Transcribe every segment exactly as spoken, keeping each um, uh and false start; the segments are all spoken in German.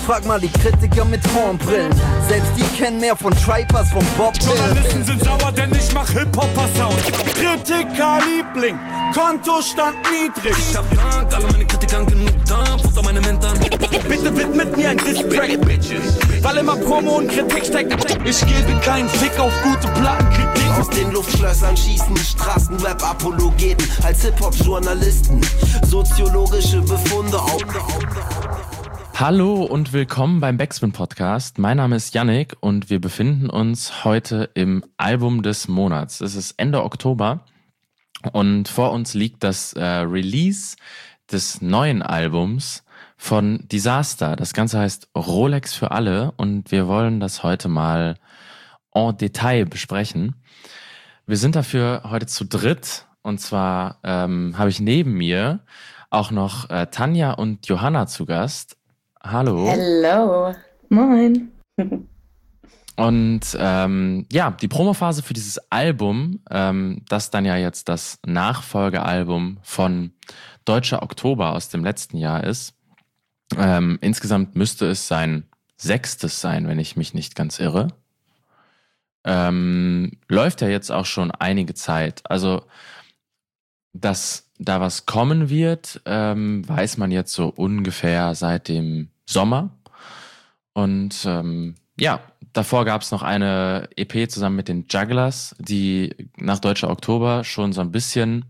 Frag mal die Kritiker mit Hornbrillen. Selbst die kennen mehr von Tripe als von Bob Dylan. Journalisten sind sauer, denn ich mach Hip-Hopper-Sound. Kritiker-Liebling, Kontostand niedrig. Ich hab Dank, alle meine Kritikern genug da, Futter meine Mentoren. Bitte widmet mir ein Diss-Track, weil immer Promo und Kritik steckt. Ich gebe keinen Fick auf gute Plattenkritik. Aus den Luftschlössern schießen Straßenrap-Apologeten als Hip-Hop-Journalisten. Soziologische Befunde auf. Hallo und willkommen beim Backspin-Podcast. Mein Name ist Yannick und wir befinden uns heute im Album des Monats. Es ist Ende Oktober und vor uns liegt das äh, Release des neuen Albums von Disaster. Das Ganze heißt Rolex für alle und wir wollen das heute mal en Detail besprechen. Wir sind dafür heute zu dritt und zwar ähm, habe ich neben mir auch noch äh, Tanja und Johanna zu Gast. Hallo. Hello. Moin. Und ähm, ja, die Promophase für dieses Album, ähm, das dann ja jetzt das Nachfolgealbum von Deutscher Oktober aus dem letzten Jahr ist. Ähm, insgesamt müsste es sein sechstes sein, wenn ich mich nicht ganz irre. Ähm, läuft ja jetzt auch schon einige Zeit. Also, dass da was kommen wird, ähm, weiß man jetzt so ungefähr seit dem Sommer. Und ähm, ja, davor gab es noch eine E P zusammen mit den Jugglers, die nach Deutscher Oktober schon so ein bisschen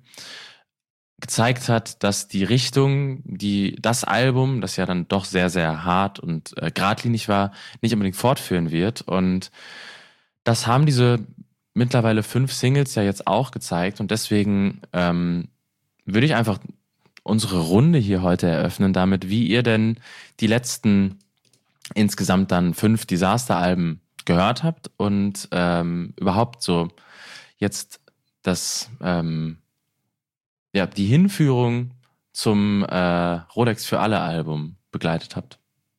gezeigt hat, dass die Richtung, die das Album, das ja dann doch sehr, sehr hart und äh, geradlinig war, nicht unbedingt fortführen wird. Und das haben diese mittlerweile fünf Singles ja jetzt auch gezeigt. Und deswegen ähm, würde ich einfach unsere Runde hier heute eröffnen damit, wie ihr denn die letzten insgesamt dann fünf Disaster-Alben gehört habt und ähm, überhaupt so jetzt das ähm, ja die Hinführung zum äh, Rolex für alle Album begleitet habt.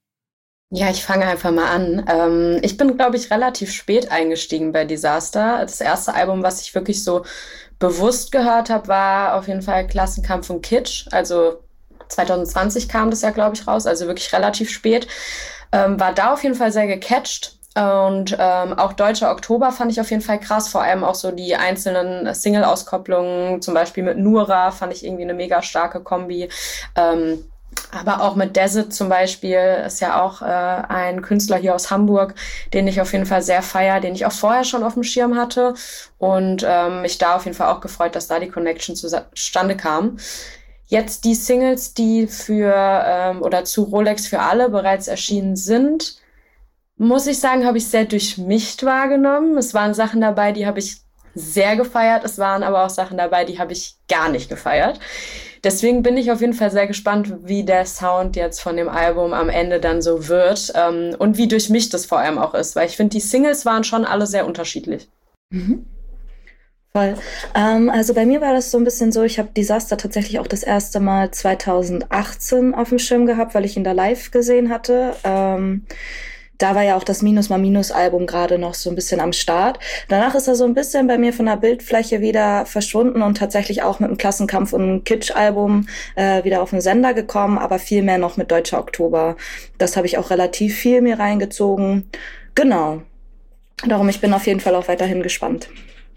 Ja, ich fange einfach mal an. Ähm, ich bin, glaube ich, relativ spät eingestiegen bei Disaster. Das erste Album, was ich wirklich so bewusst gehört habe, war auf jeden Fall Klassenkampf und Kitsch. Also zwanzig zwanzig kam das ja, glaube ich, raus, also wirklich relativ spät. Ähm, war da auf jeden Fall sehr gecatcht. Und ähm, auch Deutscher Oktober fand ich auf jeden Fall krass. Vor allem auch so die einzelnen Single-Auskopplungen, zum Beispiel mit Nura, fand ich irgendwie eine mega starke Kombi. Ähm, aber auch mit Desert zum Beispiel ist ja auch äh, ein Künstler hier aus Hamburg, den ich auf jeden Fall sehr feiere, den ich auch vorher schon auf dem Schirm hatte und ähm, mich da auf jeden Fall auch gefreut, dass da die Connection zustande kam. Jetzt die Singles, die für ähm, oder zu Rolex für alle bereits erschienen sind, muss ich sagen, habe ich sehr durchmischt wahrgenommen. Es waren Sachen dabei, die habe ich sehr gefeiert. Es waren aber auch Sachen dabei, die habe ich gar nicht gefeiert. Deswegen bin ich auf jeden Fall sehr gespannt, wie der Sound jetzt von dem Album am Ende dann so wird ähm, und wie durchmischt es vor allem auch ist, weil ich finde, die Singles waren schon alle sehr unterschiedlich. Mhm. Voll. Ähm, also bei mir war das so ein bisschen so, ich habe Disaster tatsächlich auch das erste Mal zwanzig achtzehn auf dem Schirm gehabt, weil ich ihn da live gesehen hatte. Ähm, Da war ja auch das Minus mal Minus Album gerade noch so ein bisschen am Start. Danach ist er so ein bisschen bei mir von der Bildfläche wieder verschwunden und tatsächlich auch mit dem Klassenkampf und einem Kitsch-Album äh, wieder auf den Sender gekommen, aber viel mehr noch mit Deutscher Oktober. Das habe ich auch relativ viel mir reingezogen. Genau. Darum, ich bin auf jeden Fall auch weiterhin gespannt.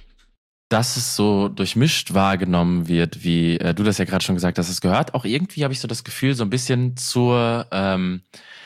Dass es so durchmischt wahrgenommen wird, wie äh, du das ja gerade schon gesagt hast, es gehört auch irgendwie, habe ich so das Gefühl, so ein bisschen zur ähm,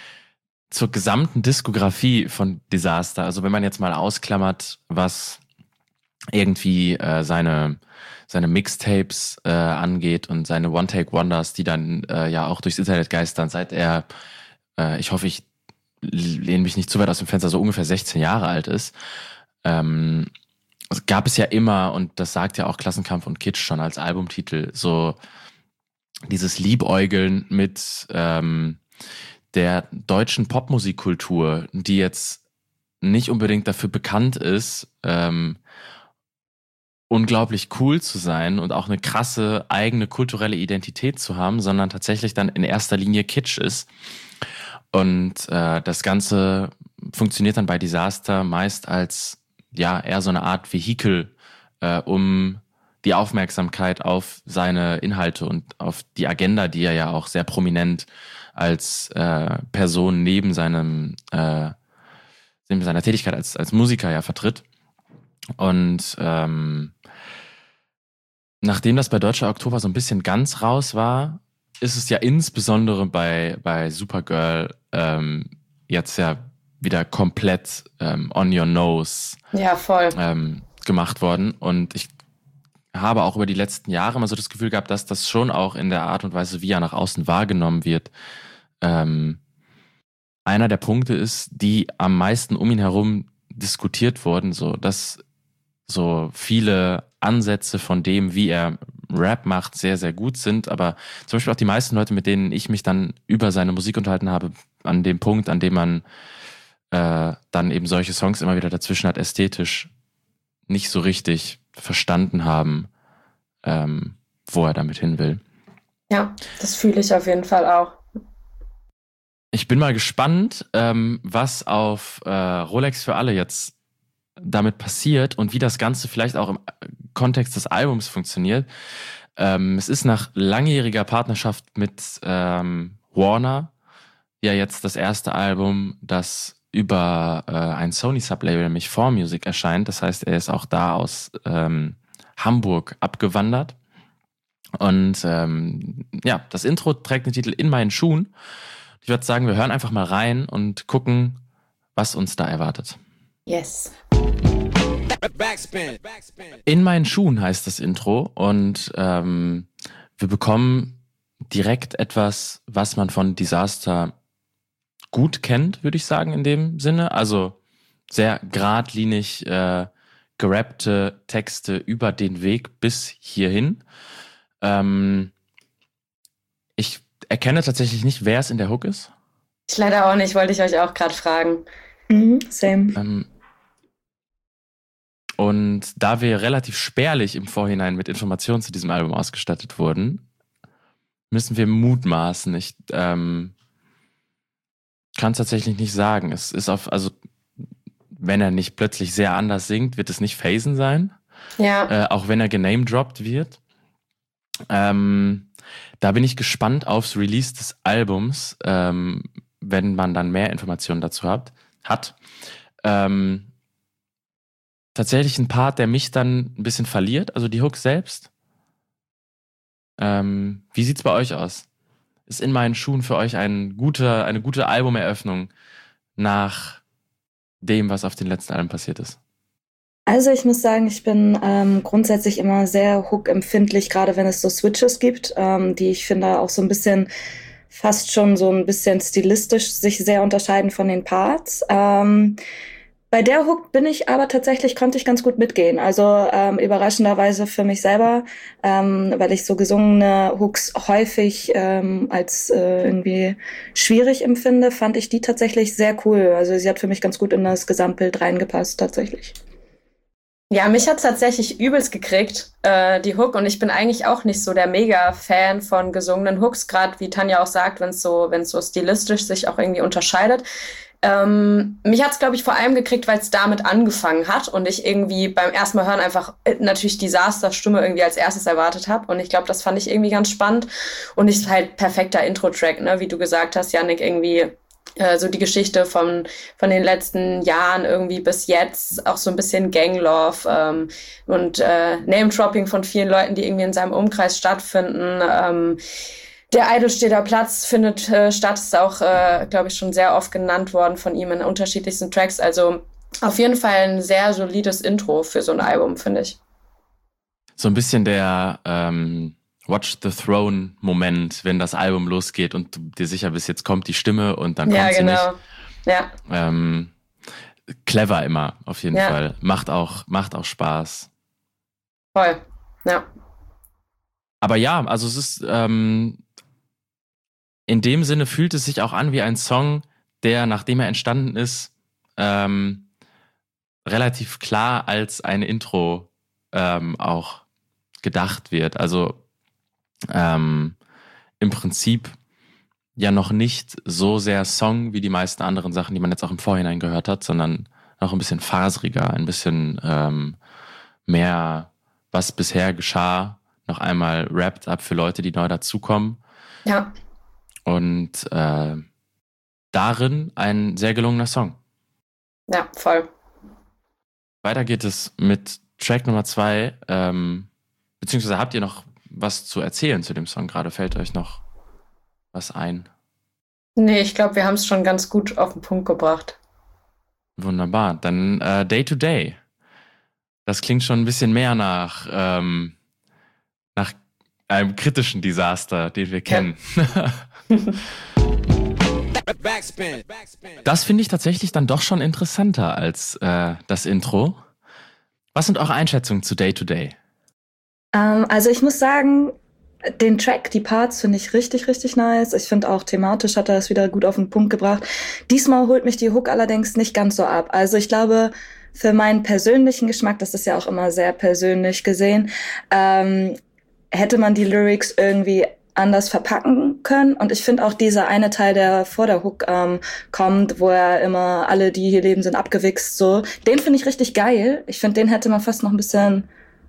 zur gesamten Diskografie von Disaster. Also wenn man jetzt mal ausklammert, was irgendwie äh, seine seine Mixtapes äh, angeht und seine One-Take-Wonders, die dann äh, ja auch durchs Internet geistern, seit er, äh, ich hoffe, ich lehne mich nicht zu weit aus dem Fenster, so ungefähr sechzehn Jahre alt ist, ähm, gab es ja immer, und das sagt ja auch Klassenkampf und Kitsch schon als Albumtitel, so dieses Liebäugeln mit ähm, der deutschen Popmusikkultur, die jetzt nicht unbedingt dafür bekannt ist, ähm, unglaublich cool zu sein und auch eine krasse eigene kulturelle Identität zu haben, sondern tatsächlich dann in erster Linie Kitsch ist. Und äh, das Ganze funktioniert dann bei Disaster meist als ja eher so eine Art Vehikel, äh, um die Aufmerksamkeit auf seine Inhalte und auf die Agenda, die er ja auch sehr prominent als äh, Person neben seinem äh, neben seiner Tätigkeit als als Musiker ja vertritt. Und ähm, nachdem das bei Deutscher Oktober so ein bisschen ganz raus war, ist es ja insbesondere bei bei Supergirl ähm, jetzt ja wieder komplett ähm, on your nose Ja, voll. ähm, gemacht worden. Und ich habe auch über die letzten Jahre immer so das Gefühl gehabt, dass das schon auch in der Art und Weise, wie er nach außen wahrgenommen wird, ähm, einer der Punkte ist, die am meisten um ihn herum diskutiert wurden, so dass so viele Ansätze von dem, wie er Rap macht, sehr, sehr gut sind, aber zum Beispiel auch die meisten Leute, mit denen ich mich dann über seine Musik unterhalten habe, an dem Punkt, an dem man äh, dann eben solche Songs immer wieder dazwischen hat, ästhetisch nicht so richtig verstanden haben, ähm, wo er damit hin will. Ja, das fühle ich auf jeden Fall auch. Ich bin mal gespannt, ähm, was auf äh, Rolex für alle jetzt damit passiert und wie das Ganze vielleicht auch im Kontext des Albums funktioniert. Ähm, es ist nach langjähriger Partnerschaft mit ähm, Warner ja jetzt das erste Album, das über äh, ein Sony-Sublabel, nämlich four Music, erscheint. Das heißt, er ist auch da aus ähm, Hamburg abgewandert. Und ähm, ja, das Intro trägt den Titel In meinen Schuhen. Ich würde sagen, wir hören einfach mal rein und gucken, was uns da erwartet. Yes. In meinen Schuhen heißt das Intro und ähm, wir bekommen direkt etwas, was man von Disaster gut kennt, würde ich sagen, in dem Sinne. Also sehr geradlinig äh, gerappte Texte über den Weg bis hierhin. Ähm, ich erkenne tatsächlich nicht, wer es in der Hook ist. Ich leider auch nicht, wollte ich euch auch gerade fragen. Mhm, same. Ähm, und da wir relativ spärlich im Vorhinein mit Informationen zu diesem Album ausgestattet wurden, müssen wir mutmaßen. Ich ähm, kann es tatsächlich nicht sagen. Es ist auf, also wenn er nicht plötzlich sehr anders singt, wird es nicht Phasen sein. Ja. Äh, auch wenn er genamedroppt wird. Ähm, da bin ich gespannt aufs Release des Albums, ähm, wenn man dann mehr Informationen dazu hat. hat. Ähm, tatsächlich ein Part, der mich dann ein bisschen verliert, also die Hook selbst. Ähm, wie sieht's bei euch aus? Ist In meinen Schuhen für euch ein guter, eine gute Albumeröffnung nach dem, was auf den letzten Alben passiert ist? Also ich muss sagen, ich bin ähm, grundsätzlich immer sehr hook-empfindlich, gerade wenn es so Switches gibt, ähm, die ich finde auch so ein bisschen, fast schon so ein bisschen stilistisch sich sehr unterscheiden von den Parts. Ähm, bei der Hook bin ich aber tatsächlich, konnte ich ganz gut mitgehen. Also ähm, überraschenderweise für mich selber, ähm, weil ich so gesungene Hooks häufig ähm, als äh, irgendwie schwierig empfinde, fand ich die tatsächlich sehr cool. Also sie hat für mich ganz gut in das Gesamtbild reingepasst tatsächlich. Ja, mich hat's tatsächlich übelst gekriegt, äh, die Hook. Und ich bin eigentlich auch nicht so der Mega-Fan von gesungenen Hooks, gerade wie Tanja auch sagt, wenn es so, wenn es so stilistisch sich auch irgendwie unterscheidet. Ähm, mich hat's, glaube ich, vor allem gekriegt, weil es damit angefangen hat und ich irgendwie beim ersten Mal hören einfach äh, natürlich Disaster-Stimme irgendwie als erstes erwartet habe. Und ich glaube, das fand ich irgendwie ganz spannend. Und ist halt perfekter Intro-Track, ne, wie du gesagt hast, Yannick, irgendwie äh, so die Geschichte von von den letzten Jahren irgendwie bis jetzt, auch so ein bisschen Ganglove ähm, und äh, Name-Dropping von vielen Leuten, die irgendwie in seinem Umkreis stattfinden. Ähm, Der Eidelstedter Platz findet äh, statt, ist auch, äh, glaube ich, schon sehr oft genannt worden von ihm in unterschiedlichsten Tracks. Also auf jeden Fall ein sehr solides Intro für so ein Album, finde ich. So ein bisschen der ähm, Watch the Throne-Moment, wenn das Album losgeht und du dir sicher bist, jetzt kommt die Stimme und dann Ja, kommt sie genau. nicht. Ja, Ähm, clever immer, auf jeden Ja. Fall. Macht auch, macht auch Spaß. voll. Ja. Aber ja, also es ist ähm, in dem Sinne fühlt es sich auch an wie ein Song, der, nachdem er entstanden ist, ähm, relativ klar als ein Intro ähm, auch gedacht wird. Also ähm, im Prinzip ja noch nicht so sehr Song wie die meisten anderen Sachen, die man jetzt auch im Vorhinein gehört hat, sondern noch ein bisschen faseriger, ein bisschen ähm, mehr, was bisher geschah, noch einmal wrapped up für Leute, die neu dazukommen. Ja. Und äh, darin ein sehr gelungener Song. Ja, voll. Weiter geht es mit Track Nummer zwei. Ähm, beziehungsweise habt ihr noch was zu erzählen zu dem Song gerade? Fällt euch noch was ein? Nee, ich glaube, wir haben es schon ganz gut auf den Punkt gebracht. Wunderbar. Dann äh, Day to Day. Das klingt schon ein bisschen mehr nach, ähm, nach einem kritischen Desaster, den wir kennen. Ja. Das finde ich tatsächlich dann doch schon interessanter als äh, das Intro. Was sind eure Einschätzungen zu Day to Day? Ähm, also ich muss sagen, den Track, die Parts finde ich richtig, richtig nice. Ich finde auch thematisch hat er es wieder gut auf den Punkt gebracht. Diesmal holt mich die Hook allerdings nicht ganz so ab. Also ich glaube, für meinen persönlichen Geschmack, das ist ja auch immer sehr persönlich gesehen, ähm, hätte man die Lyrics irgendwie anders verpacken können. Und ich finde auch dieser eine Teil, der vor der Hook ähm, kommt, wo er immer alle, die hier leben, sind abgewichst, so, den finde ich richtig geil. Ich finde, den hätte man fast noch ein bisschen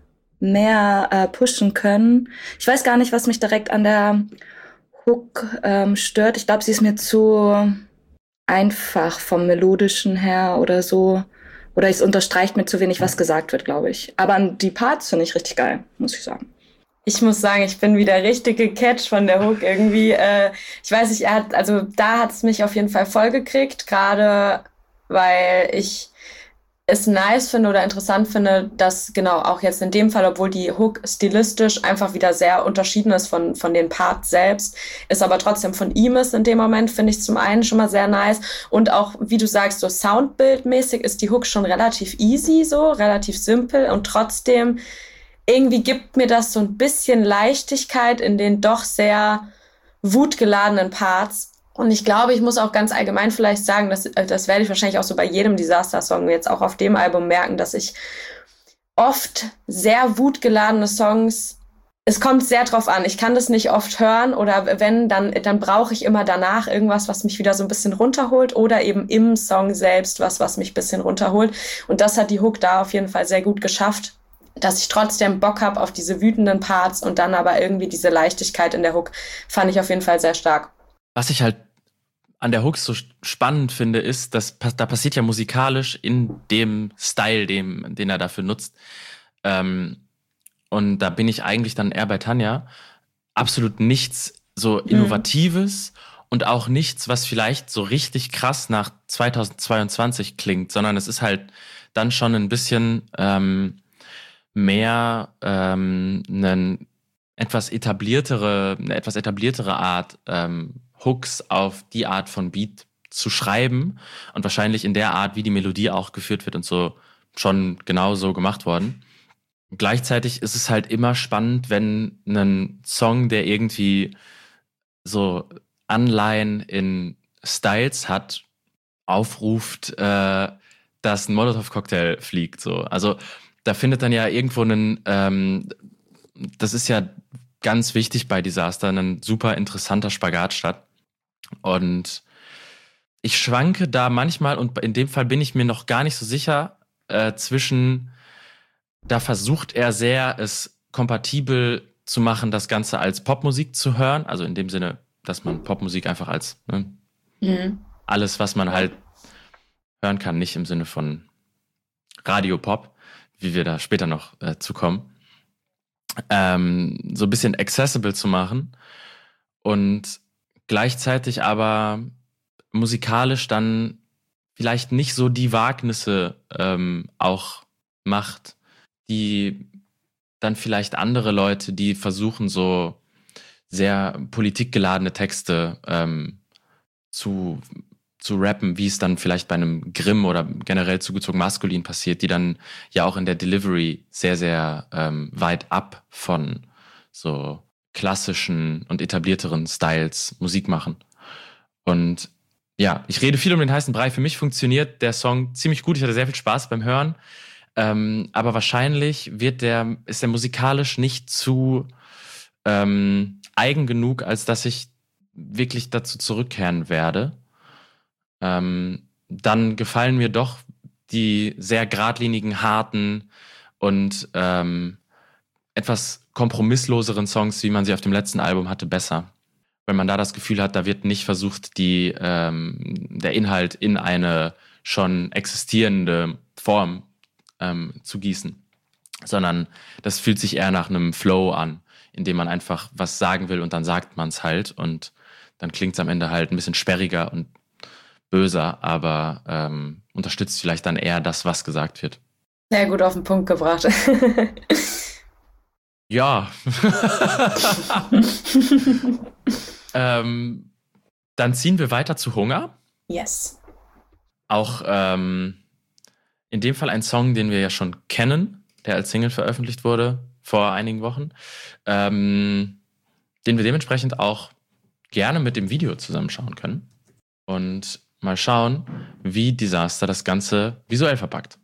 mehr äh, pushen können. Ich weiß gar nicht, was mich direkt an der Hook ähm, stört. Ich glaube, sie ist mir zu einfach vom Melodischen her oder so. Oder es unterstreicht mir zu wenig, was gesagt wird, glaube ich. Aber die Parts finde ich richtig geil, muss ich sagen. Ich muss sagen, ich bin wieder richtig gecatcht von der Hook irgendwie. Äh, ich weiß nicht, er hat, also da hat es mich auf jeden Fall voll gekriegt, gerade weil ich es nice finde oder interessant finde, dass genau auch jetzt in dem Fall, obwohl die Hook stilistisch einfach wieder sehr unterschieden ist von von den Parts selbst, ist aber trotzdem von ihm ist in dem Moment, finde ich zum einen schon mal sehr nice und auch, wie du sagst, so soundbildmäßig ist die Hook schon relativ easy so, relativ simpel und trotzdem irgendwie gibt mir das so ein bisschen Leichtigkeit in den doch sehr wutgeladenen Parts. Und ich glaube, ich muss auch ganz allgemein vielleicht sagen, dass, das werde ich wahrscheinlich auch so bei jedem Disaster-Song jetzt auch auf dem Album merken, dass ich oft sehr wutgeladene Songs, es kommt sehr drauf an, ich kann das nicht oft hören oder wenn, dann, dann brauche ich immer danach irgendwas, was mich wieder so ein bisschen runterholt oder eben im Song selbst was, was mich ein bisschen runterholt. Und das hat die Hook da auf jeden Fall sehr gut geschafft, dass ich trotzdem Bock habe auf diese wütenden Parts und dann aber irgendwie diese Leichtigkeit in der Hook fand ich auf jeden Fall sehr stark. Was ich halt an der Hook so spannend finde, ist, dass da passiert ja musikalisch in dem Style, dem, den er dafür nutzt. Ähm, und da bin ich eigentlich dann eher bei Tanja. Absolut nichts so Innovatives mhm. und auch nichts, was vielleicht so richtig krass nach zweitausendzweiundzwanzig klingt, sondern es ist halt dann schon ein bisschen ähm, mehr ähm, einen etwas etabliertere, eine etwas etabliertere Art, ähm, Hooks auf die Art von Beat zu schreiben und wahrscheinlich in der Art, wie die Melodie auch geführt wird und so schon genau so gemacht worden. Gleichzeitig ist es halt immer spannend, wenn ein Song, der irgendwie so Anleihen in Styles hat, aufruft, äh, dass ein Molotow-Cocktail fliegt. So. Also da findet dann ja irgendwo einen, ähm, das ist ja ganz wichtig bei Disaster, ein super interessanter Spagat statt. Und ich schwanke da manchmal, und in dem Fall bin ich mir noch gar nicht so sicher, äh, zwischen, da versucht er sehr, es kompatibel zu machen, das Ganze als Popmusik zu hören. Also in dem Sinne, dass man Popmusik einfach als ne, mhm. alles, was man halt hören kann, nicht im Sinne von Radiopop, wie wir da später noch äh, zu kommen, ähm, so ein bisschen accessible zu machen und gleichzeitig aber musikalisch dann vielleicht nicht so die Wagnisse ähm, auch macht, die dann vielleicht andere Leute, die versuchen, so sehr politikgeladene Texte ähm, zu zu rappen, wie es dann vielleicht bei einem Grimm oder generell zugezogen maskulin passiert, die dann ja auch in der Delivery sehr, sehr ähm, weit ab von so klassischen und etablierteren Styles Musik machen. Und ja, ich rede viel um den heißen Brei. Für mich funktioniert der Song ziemlich gut. Ich hatte sehr viel Spaß beim Hören. Ähm, aber wahrscheinlich wird der, ist der musikalisch nicht zu ähm, eigen genug, als dass ich wirklich dazu zurückkehren werde. Ähm, dann gefallen mir doch die sehr geradlinigen, harten und ähm, etwas kompromissloseren Songs, wie man sie auf dem letzten Album hatte, besser. wenn man da das Gefühl hat, da wird nicht versucht, die, ähm, der Inhalt in eine schon existierende Form ähm, zu gießen, sondern das fühlt sich eher nach einem Flow an, in dem man einfach was sagen will und dann sagt man es halt und dann klingt es am Ende halt ein bisschen sperriger und böser, aber ähm, unterstützt vielleicht dann eher das, was gesagt wird. Sehr gut auf den Punkt gebracht. Ja. ähm, dann ziehen wir weiter zu Hunger. Yes. Auch ähm, in dem Fall ein Song, den wir ja schon kennen, der als Single veröffentlicht wurde vor einigen Wochen, ähm, den wir dementsprechend auch gerne mit dem Video zusammenschauen können und mal suen, wie Disaster das Ganze visuell verpackt.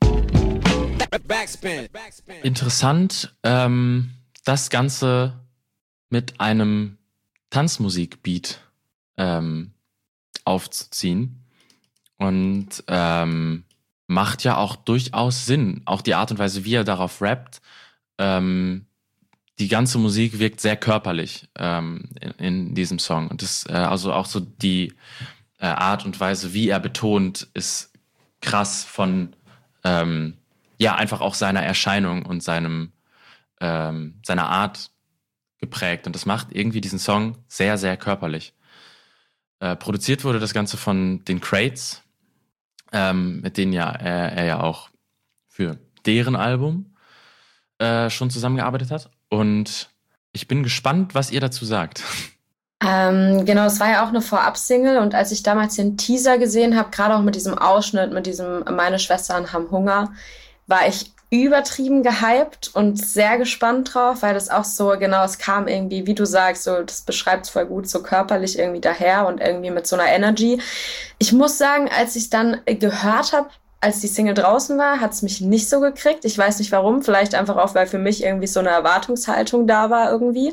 Backspin. Backspin. Interessant, ähm, das Ganze mit einem Tanzmusikbeat ähm, aufzuziehen und ähm, macht ja auch durchaus Sinn. Auch die Art und Weise, wie er darauf rappt, ähm, die ganze Musik wirkt sehr körperlich ähm, in, in diesem Song. Und das, äh, also auch so die äh, Art und Weise, wie er betont, ist krass von ähm, ja einfach auch seiner Erscheinung und seinem ähm, seiner Art geprägt. Und das macht irgendwie diesen Song sehr, sehr körperlich. Äh, produziert wurde das Ganze von den Crates, ähm, mit denen ja er, er ja auch für deren Album äh, schon zusammengearbeitet hat. Und ich bin gespannt, was ihr dazu sagt. Ähm, genau, es war ja auch eine Vorab-Single und als ich damals den Teaser gesehen habe, gerade auch mit diesem Ausschnitt, mit diesem Meine Schwestern haben Hunger, war ich übertrieben gehypt und sehr gespannt drauf, weil das auch so, genau, es kam irgendwie, wie du sagst, so, das beschreibt es voll gut, so körperlich irgendwie daher und irgendwie mit so einer Energy. Ich muss sagen, als ich dann gehört habe, als die Single draußen war, hat es mich nicht so gekriegt. Ich weiß nicht warum, vielleicht einfach auch, weil für mich irgendwie so eine Erwartungshaltung da war irgendwie.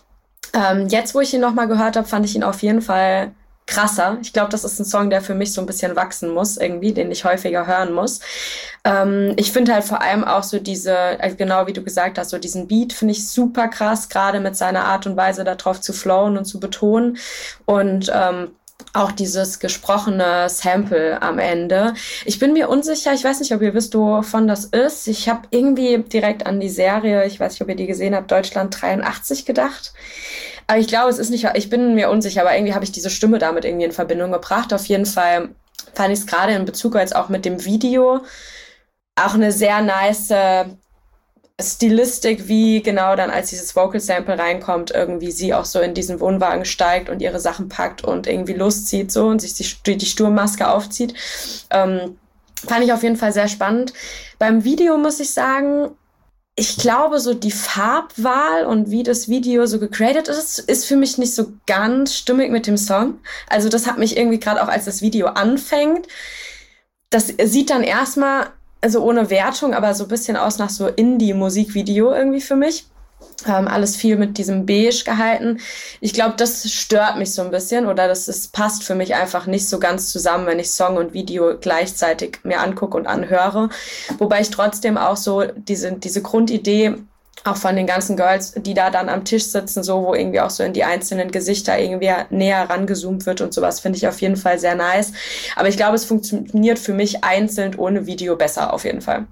Ähm, jetzt, wo ich ihn nochmal gehört habe, fand ich ihn auf jeden Fall krasser. Ich glaube, das ist ein Song, der für mich so ein bisschen wachsen muss, irgendwie, den ich häufiger hören muss. Ähm, ich finde halt vor allem auch so diese, also genau wie du gesagt hast, so diesen Beat finde ich super krass, gerade mit seiner Art und Weise darauf zu flowen und zu betonen. Und ähm, auch dieses gesprochene Sample am Ende. Ich bin mir unsicher, ich weiß nicht, ob ihr wisst, wovon das ist. Ich habe irgendwie direkt an die Serie, ich weiß nicht, ob ihr die gesehen habt, Deutschland dreiundachtzig gedacht. Aber ich glaube, es ist nicht, ich bin mir unsicher, aber irgendwie habe ich diese Stimme damit irgendwie in Verbindung gebracht. Auf jeden Fall fand ich es gerade in Bezug jetzt auch mit dem Video auch eine sehr nice Stilistik, wie genau dann, als dieses Vocal Sample reinkommt, irgendwie sie auch so in diesen Wohnwagen steigt und ihre Sachen packt und irgendwie loszieht so und sich die, die Sturmmaske aufzieht. Ähm, fand ich auf jeden Fall sehr spannend. Beim Video muss ich sagen, ich glaube, so die Farbwahl und wie das Video so gecreated ist, ist für mich nicht so ganz stimmig mit dem Song. Also das hat mich irgendwie gerade auch, als das Video anfängt, das sieht dann erstmal, also ohne Wertung, aber so ein bisschen aus nach so Indie-Musikvideo irgendwie für mich. Ähm, alles viel mit diesem Beige gehalten. Ich glaube, das stört mich so ein bisschen oder das ist, passt für mich einfach nicht so ganz zusammen, wenn ich Song und Video gleichzeitig mir angucke und anhöre. Wobei ich trotzdem auch so diese, diese Grundidee auch von den ganzen Girls, die da dann am Tisch sitzen, so wo irgendwie auch so in die einzelnen Gesichter irgendwie näher rangezoomt wird und sowas, finde ich auf jeden Fall sehr nice. Aber ich glaube, es funktioniert für mich einzeln ohne Video besser auf jeden Fall.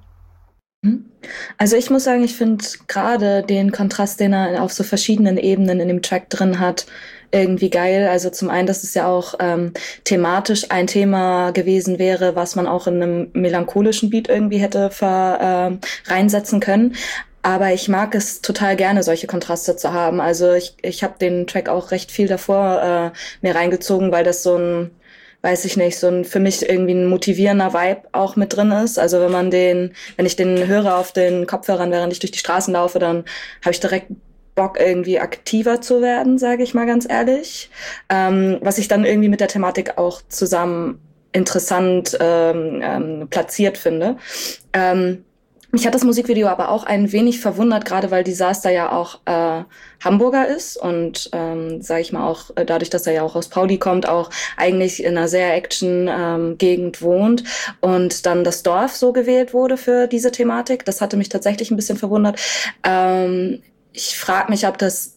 Also ich muss sagen, ich finde gerade den Kontrast, den er auf so verschiedenen Ebenen in dem Track drin hat, irgendwie geil. Also zum einen, dass es ja auch ähm, thematisch ein Thema gewesen wäre, was man auch in einem melancholischen Beat irgendwie hätte ver, äh, reinsetzen können. Aber ich mag es total gerne, solche Kontraste zu haben. Also ich, ich habe den Track auch recht viel davor äh, mir reingezogen, weil das so ein, weiß ich nicht, so ein für mich irgendwie ein motivierender Vibe auch mit drin ist. Also wenn man den, wenn ich den höre auf den Kopfhörern, während ich durch die Straßen laufe, dann habe ich direkt Bock, irgendwie aktiver zu werden, sage ich mal ganz ehrlich. Ähm, was ich dann irgendwie mit der Thematik auch zusammen interessant ähm, ähm, platziert finde. Ähm, Mich hat das Musikvideo aber auch ein wenig verwundert, gerade weil Disaster ja auch äh, Hamburger ist und, ähm, sage ich mal auch, äh, dadurch, dass er ja auch aus Pauli kommt, auch eigentlich in einer sehr Action-Gegend ähm, wohnt und dann das Dorf so gewählt wurde für diese Thematik. Das hatte mich tatsächlich ein bisschen verwundert. Ähm, ich frage mich, ob das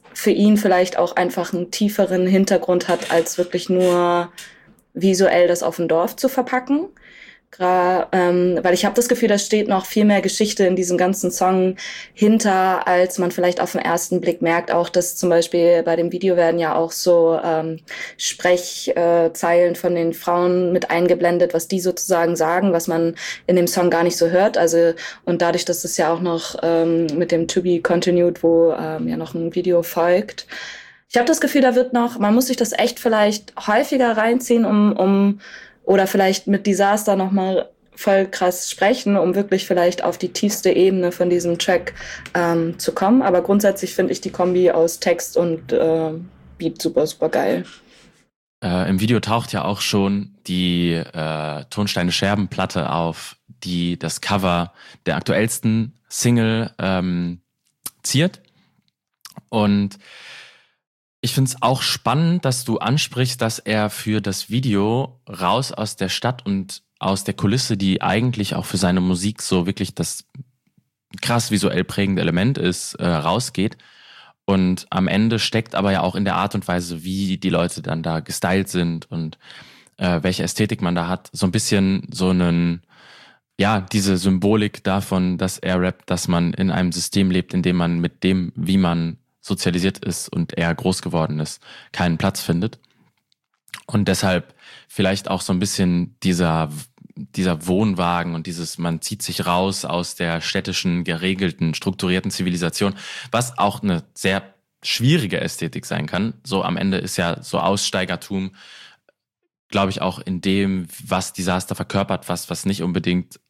für ihn vielleicht auch einfach einen tieferen Hintergrund hat, als wirklich nur visuell das auf dem Dorf zu verpacken. Gra- ähm, weil ich habe das Gefühl, da steht noch viel mehr Geschichte in diesem ganzen Song hinter, als man vielleicht auf den ersten Blick merkt. Auch dass zum Beispiel bei dem Video werden ja auch so ähm, Sprechzeilen äh, von den Frauen mit eingeblendet, was die sozusagen sagen, was man in dem Song gar nicht so hört. Also und dadurch, dass es ja auch noch ähm, mit dem To Be Continued, wo ähm, ja noch ein Video folgt. Ich habe das Gefühl, da wird noch, man muss sich das echt vielleicht häufiger reinziehen, um um oder vielleicht mit Disaster nochmal voll krass sprechen, um wirklich vielleicht auf die tiefste Ebene von diesem Track ähm, zu kommen. Aber grundsätzlich finde ich die Kombi aus Text und äh, Beat super, super geil. Äh, Im Video taucht ja auch schon die äh, Tonsteine Scherben-Platte auf, die das Cover der aktuellsten Single ähm, ziert. Und ich finde es auch spannend, dass du ansprichst, dass er für das Video raus aus der Stadt und aus der Kulisse, die eigentlich auch für seine Musik so wirklich das krass visuell prägende Element ist, äh, rausgeht. Und am Ende steckt aber ja auch in der Art und Weise, wie die Leute dann da gestylt sind und äh, welche Ästhetik man da hat, so ein bisschen so einen, ja, diese Symbolik davon, dass er rappt, dass man in einem System lebt, in dem man mit dem, wie man sozialisiert ist und er groß geworden ist, keinen Platz findet. Und deshalb vielleicht auch so ein bisschen dieser, dieser Wohnwagen und dieses, man zieht sich raus aus der städtischen, geregelten, strukturierten Zivilisation, was auch eine sehr schwierige Ästhetik sein kann. So am Ende ist ja so Aussteigertum, glaube ich, auch in dem, was Disaster verkörpert, was, was nicht unbedingt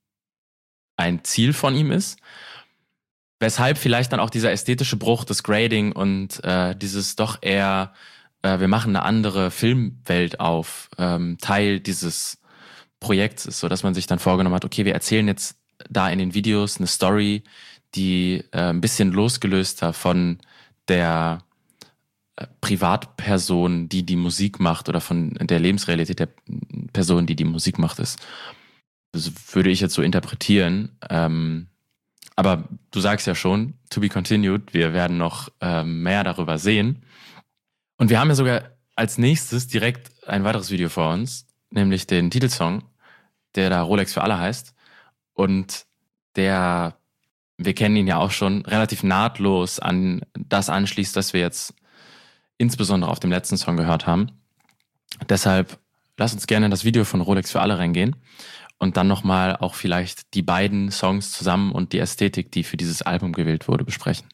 ein Ziel von ihm ist. Weshalb vielleicht dann auch dieser ästhetische Bruch, das Grading und äh, dieses doch eher, äh, wir machen eine andere Filmwelt auf, ähm, Teil dieses Projekts ist, so dass man sich dann vorgenommen hat, okay, wir erzählen jetzt da in den Videos eine Story, die äh, ein bisschen losgelöster von der äh, Privatperson, die die Musik macht oder von der Lebensrealität der Person, die die Musik macht, ist. Das würde ich jetzt so interpretieren. Ähm, Aber du sagst ja schon, to be continued, wir werden noch ähm, mehr darüber sehen. Und wir haben ja sogar als nächstes direkt ein weiteres Video vor uns, nämlich den Titelsong, der da Rolex für alle heißt. Und der, wir kennen ihn ja auch schon, relativ nahtlos an das anschließt, das wir jetzt insbesondere auf dem letzten Song gehört haben. Deshalb lass uns gerne in das Video von Rolex für alle reingehen. Und dann nochmal auch vielleicht die beiden Songs zusammen und die Ästhetik, die für dieses Album gewählt wurde, besprechen.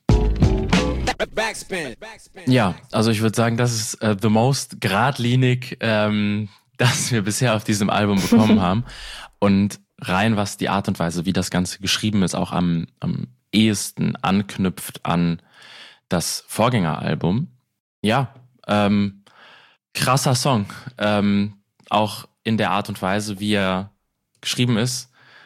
Ja, also ich würde sagen, das ist uh, the most geradlinig, ähm, das wir bisher auf diesem Album bekommen haben. Und rein, was die Art und Weise, wie das Ganze geschrieben ist, auch am, am ehesten anknüpft an das Vorgängeralbum. Ja, ähm, krasser Song. Ähm, auch in der Art und Weise, wie er geschrieben ist,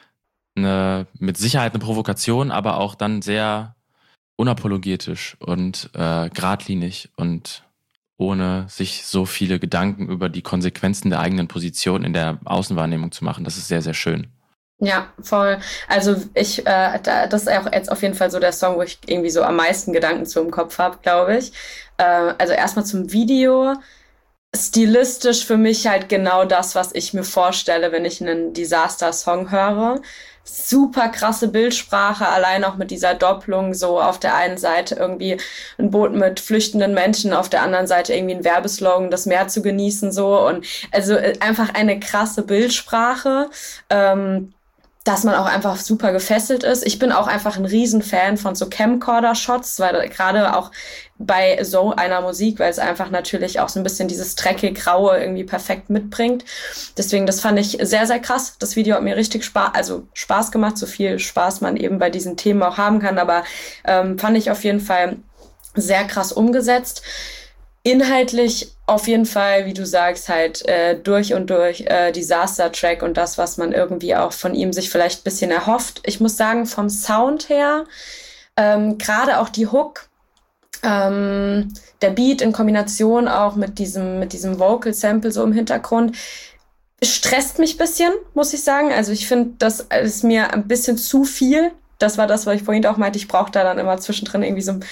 eine, mit Sicherheit eine Provokation, aber auch dann sehr unapologetisch und äh, geradlinig und ohne sich so viele Gedanken über die Konsequenzen der eigenen Position in der Außenwahrnehmung zu machen. Das ist sehr, sehr schön. Ja, voll. Also ich, äh, da, das ist auch jetzt auf jeden Fall so der Song, wo ich irgendwie so am meisten Gedanken zu im Kopf habe, glaube ich. Äh, also erstmal zum Video. Stilistisch für mich halt genau das, was ich mir vorstelle, wenn ich einen Disaster-Song höre. Super krasse Bildsprache, allein auch mit dieser Doppelung, so auf der einen Seite irgendwie ein Boot mit flüchtenden Menschen, auf der anderen Seite irgendwie ein Werbeslogan, das Meer zu genießen, so. Und also einfach eine krasse Bildsprache, ähm, dass man auch einfach super gefesselt ist. Ich bin auch einfach ein Riesenfan von so Camcorder-Shots, weil gerade auch bei so einer Musik, weil es einfach natürlich auch so ein bisschen dieses dreckig-graue irgendwie perfekt mitbringt. Deswegen, das fand ich sehr, sehr krass. Das Video hat mir richtig Spaß, also Spaß gemacht, so viel Spaß man eben bei diesen Themen auch haben kann, aber ähm, fand ich auf jeden Fall sehr krass umgesetzt. Inhaltlich auf jeden Fall, wie du sagst, halt äh, durch und durch äh, Disaster-Track und das, was man irgendwie auch von ihm sich vielleicht ein bisschen erhofft. Ich muss sagen, vom Sound her, ähm, gerade auch die Hook, ähm, der Beat in Kombination auch mit diesem, mit diesem Vocal-Sample so im Hintergrund, stresst mich ein bisschen, muss ich sagen. Also ich finde, das ist mir ein bisschen zu viel. Das war das, was ich vorhin auch meinte. Ich brauche da dann immer zwischendrin irgendwie so ein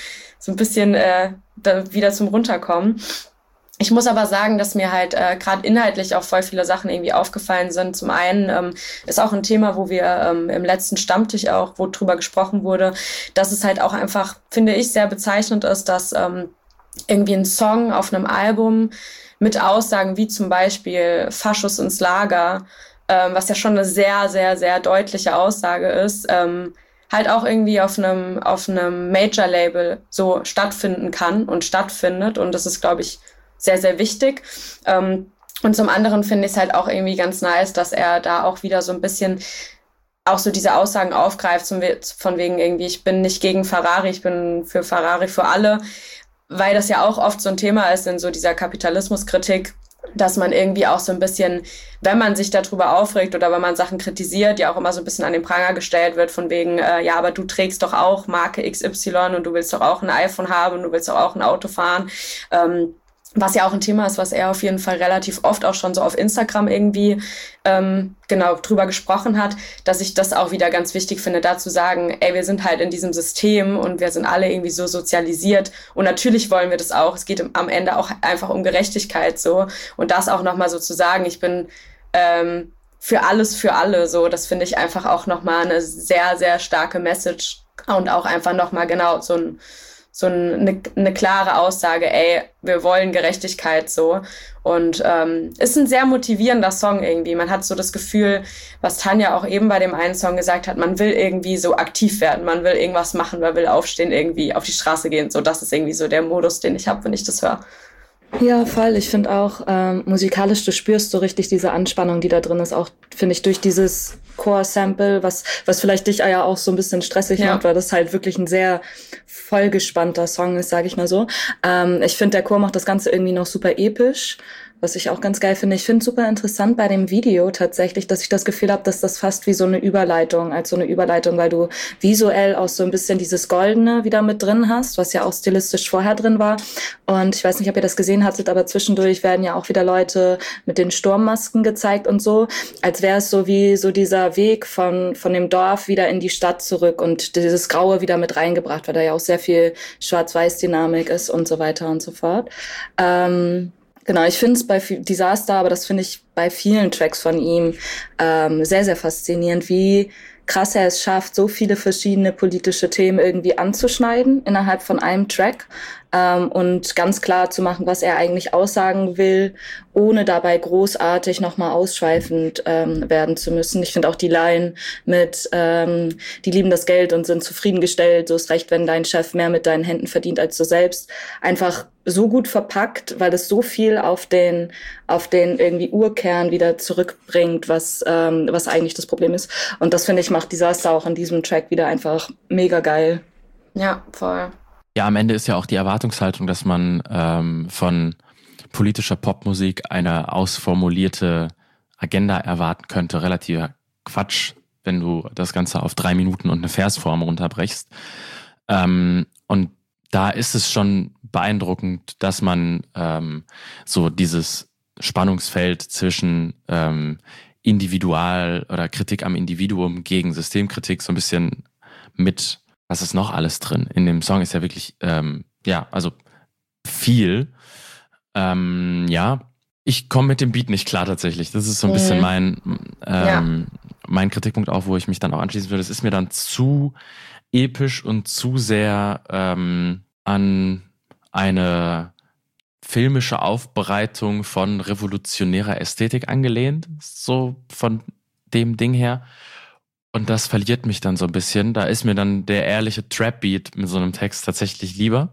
so ein bisschen äh, da wieder zum Runterkommen. Ich muss aber sagen, dass mir halt äh, gerade inhaltlich auch voll viele Sachen irgendwie aufgefallen sind. Zum einen ähm, ist auch ein Thema, wo wir ähm, im letzten Stammtisch auch, wo drüber gesprochen wurde, dass es halt auch einfach, finde ich, sehr bezeichnend ist, dass ähm, irgendwie ein Song auf einem Album mit Aussagen wie zum Beispiel Faschos ins Lager, ähm, was ja schon eine sehr, sehr, sehr deutliche Aussage ist, ähm, halt auch irgendwie auf einem auf einem Major-Label so stattfinden kann und stattfindet. Und das ist, glaube ich, sehr, sehr wichtig. Ähm, und zum anderen finde ich es halt auch irgendwie ganz nice, dass er da auch wieder so ein bisschen auch so diese Aussagen aufgreift, zum, von wegen irgendwie, ich bin nicht gegen Ferrari, ich bin für Ferrari für alle, weil das ja auch oft so ein Thema ist in so dieser Kapitalismuskritik, dass man irgendwie auch so ein bisschen, wenn man sich darüber aufregt oder wenn man Sachen kritisiert, ja auch immer so ein bisschen an den Pranger gestellt wird, von wegen, äh, ja, aber du trägst doch auch Marke X Y und du willst doch auch ein iPhone haben und du willst doch auch ein Auto fahren. Ähm, was ja auch ein Thema ist, was er auf jeden Fall relativ oft auch schon so auf Instagram irgendwie ähm, genau drüber gesprochen hat, dass ich das auch wieder ganz wichtig finde, da zu sagen, ey, wir sind halt in diesem System und wir sind alle irgendwie so sozialisiert und natürlich wollen wir das auch. Es geht am Ende auch einfach um Gerechtigkeit so und das auch nochmal so zu sagen, ich bin ähm, für alles, für alle so, das finde ich einfach auch nochmal eine sehr, sehr starke Message und auch einfach nochmal genau so ein so eine, eine klare Aussage, ey, wir wollen Gerechtigkeit so. Und ähm, ist ein sehr motivierender Song irgendwie. Man hat so das Gefühl, was Tanja auch eben bei dem einen Song gesagt hat, man will irgendwie so aktiv werden, man will irgendwas machen, man will aufstehen, irgendwie auf die Straße gehen. So, das ist irgendwie so der Modus, den ich habe, wenn ich das höre. Ja, voll. Ich finde auch ähm, musikalisch, du spürst so richtig diese Anspannung, die da drin ist, auch, finde ich, durch dieses Core-Sample, was was vielleicht dich ja auch so ein bisschen stressig ja. macht, weil das halt wirklich ein sehr vollgespannter Song ist, sage ich mal so. Ähm, ich finde, der Chor macht das Ganze irgendwie noch super episch, was ich auch ganz geil finde. Ich finde super interessant bei dem Video tatsächlich, dass ich das Gefühl habe, dass das fast wie so eine Überleitung, als so eine Überleitung, weil du visuell auch so ein bisschen dieses Goldene wieder mit drin hast, was ja auch stilistisch vorher drin war. Und ich weiß nicht, ob ihr das gesehen hattet, aber zwischendurch werden ja auch wieder Leute mit den Sturmmasken gezeigt und so, als wäre es so wie so dieser Weg von von dem Dorf wieder in die Stadt zurück und dieses Graue wieder mit reingebracht, weil da ja auch sehr viel Schwarz-Weiß-Dynamik ist und so weiter und so fort. Ähm, Genau, ich finde es bei Disaster, aber das finde ich bei vielen Tracks von ihm ähm, sehr, sehr faszinierend, wie krass er es schafft, so viele verschiedene politische Themen irgendwie anzuschneiden innerhalb von einem Track ähm, und ganz klar zu machen, was er eigentlich aussagen will, ohne dabei großartig nochmal ausschweifend ähm, werden zu müssen. Ich finde auch die Line mit ähm, die lieben das Geld und sind zufriedengestellt, so ist recht, wenn dein Chef mehr mit deinen Händen verdient als du selbst, einfach so gut verpackt, weil es so viel auf den auf den irgendwie Urkern wieder zurückbringt, was ähm, was eigentlich das Problem ist. Und das, finde ich, macht Disaster auch in diesem Track wieder einfach mega geil. Ja, voll. Ja, am Ende ist ja auch die Erwartungshaltung, dass man ähm, von politischer Popmusik eine ausformulierte Agenda erwarten könnte, relativer Quatsch, wenn du das Ganze auf drei Minuten und eine Versform runterbrechst. Ähm, und da ist es schon beeindruckend, dass man ähm, so dieses Spannungsfeld zwischen ähm, Individual- oder Kritik am Individuum gegen Systemkritik so ein bisschen mit, was ist noch alles drin? In dem Song ist ja wirklich, ähm, ja, also viel. Ähm, ja, ich komme mit dem Beat nicht klar tatsächlich. Das ist so ein mhm. bisschen mein, ähm, ja. mein Kritikpunkt auch, wo ich mich dann auch anschließen würde. Es ist mir dann zu episch und zu sehr ähm, an eine filmische Aufbereitung von revolutionärer Ästhetik angelehnt, so von dem Ding her. Und das verliert mich dann so ein bisschen. Da ist mir dann der ehrliche Trap-Beat mit so einem Text tatsächlich lieber,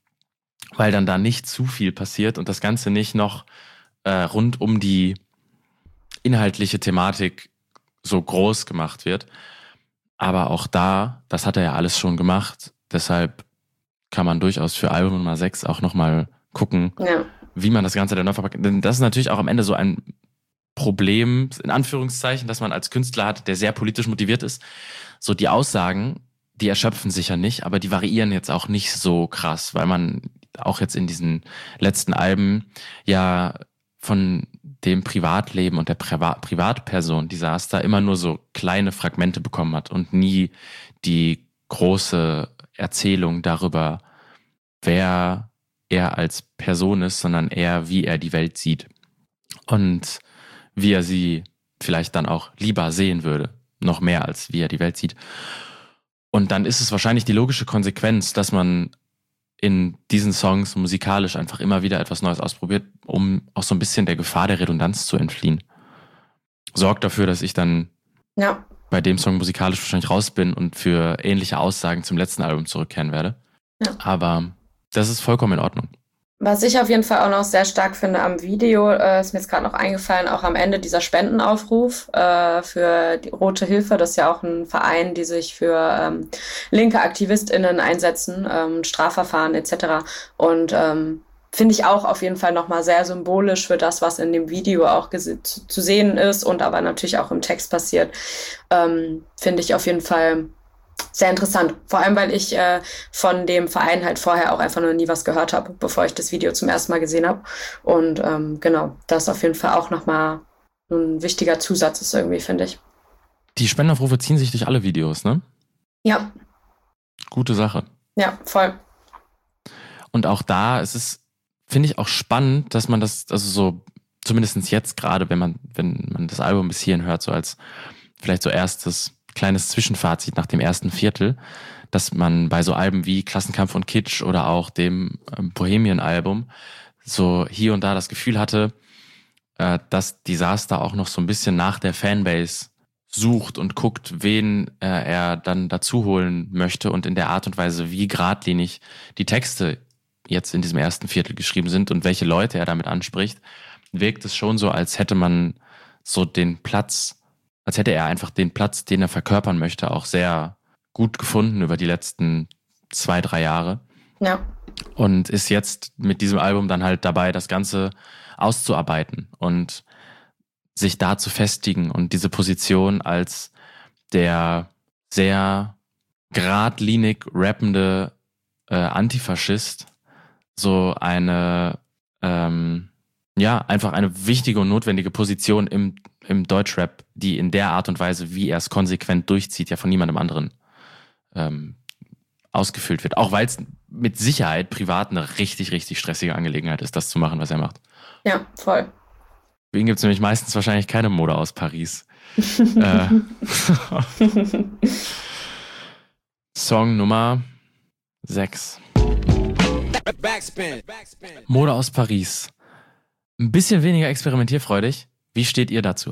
weil dann da nicht zu viel passiert und das Ganze nicht noch äh, rund um die inhaltliche Thematik so groß gemacht wird. Aber auch da, das hat er ja alles schon gemacht, deshalb kann man durchaus für Album Nummer sechs auch nochmal gucken, ja. wie man das Ganze dann neu verpackt. Denn das ist natürlich auch am Ende so ein Problem, in Anführungszeichen, dass man als Künstler hat, der sehr politisch motiviert ist. So die Aussagen, die erschöpfen sich ja nicht, aber die variieren jetzt auch nicht so krass, weil man auch jetzt in diesen letzten Alben ja von dem Privatleben und der Priva- Privatperson Disaster immer nur so kleine Fragmente bekommen hat und nie die große Erzählung darüber, wer er als Person ist, sondern eher, wie er die Welt sieht. Und wie er sie vielleicht dann auch lieber sehen würde. Noch mehr, als wie er die Welt sieht. Und dann ist es wahrscheinlich die logische Konsequenz, dass man in diesen Songs musikalisch einfach immer wieder etwas Neues ausprobiert, um auch so ein bisschen der Gefahr der Redundanz zu entfliehen. Sorgt dafür, dass ich dann ja. bei dem Song musikalisch wahrscheinlich raus bin und für ähnliche Aussagen zum letzten Album zurückkehren werde. Ja. Aber das ist vollkommen in Ordnung. Was ich auf jeden Fall auch noch sehr stark finde am Video, äh, ist mir jetzt gerade noch eingefallen, auch am Ende dieser Spendenaufruf äh, für die Rote Hilfe. Das ist ja auch ein Verein, die sich für ähm, linke AktivistInnen einsetzen, ähm, Strafverfahren et cetera. Und ähm, finde ich auch auf jeden Fall nochmal sehr symbolisch für das, was in dem Video auch gese- zu, zu sehen ist und aber natürlich auch im Text passiert. Ähm, finde ich auf jeden Fall sehr interessant. Vor allem, weil ich äh, von dem Verein halt vorher auch einfach noch nie was gehört habe, bevor ich das Video zum ersten Mal gesehen habe. Und ähm, genau, das auf jeden Fall auch nochmal ein wichtiger Zusatz ist irgendwie, finde ich. Die Spendenaufrufe ziehen sich durch alle Videos, ne? Ja. Gute Sache. Ja, voll. Und auch da ist es, finde ich, auch spannend, dass man das, also so, zumindest jetzt gerade, wenn man, wenn man das Album bis hierhin hört, so als vielleicht so erstes kleines Zwischenfazit nach dem ersten Viertel, dass man bei so Alben wie Klassenkampf und Kitsch oder auch dem ähm, Bohemian-Album so hier und da das Gefühl hatte, äh, dass Disaster auch noch so ein bisschen nach der Fanbase sucht und guckt, wen äh, er dann dazu holen möchte und in der Art und Weise, wie geradlinig die Texte jetzt in diesem ersten Viertel geschrieben sind und welche Leute er damit anspricht, wirkt es schon so, als hätte man so den Platz, als hätte er einfach den Platz, den er verkörpern möchte, auch sehr gut gefunden über die letzten zwei, drei Jahre. Ja. Und ist jetzt mit diesem Album dann halt dabei, das Ganze auszuarbeiten und sich da zu festigen und diese Position als der sehr geradlinig rappende äh, Antifaschist so eine, ähm, ja, einfach eine wichtige und notwendige Position im im Deutschrap, die in der Art und Weise, wie er es konsequent durchzieht, ja von niemandem anderen ähm, ausgefüllt wird. Auch weil es mit Sicherheit privat eine richtig, richtig stressige Angelegenheit ist, das zu machen, was er macht. Ja, voll. Für ihn gibt es nämlich meistens wahrscheinlich keine Mode aus Paris. äh, Song Nummer sechs. Mode aus Paris. Ein bisschen weniger experimentierfreudig. Wie steht ihr dazu?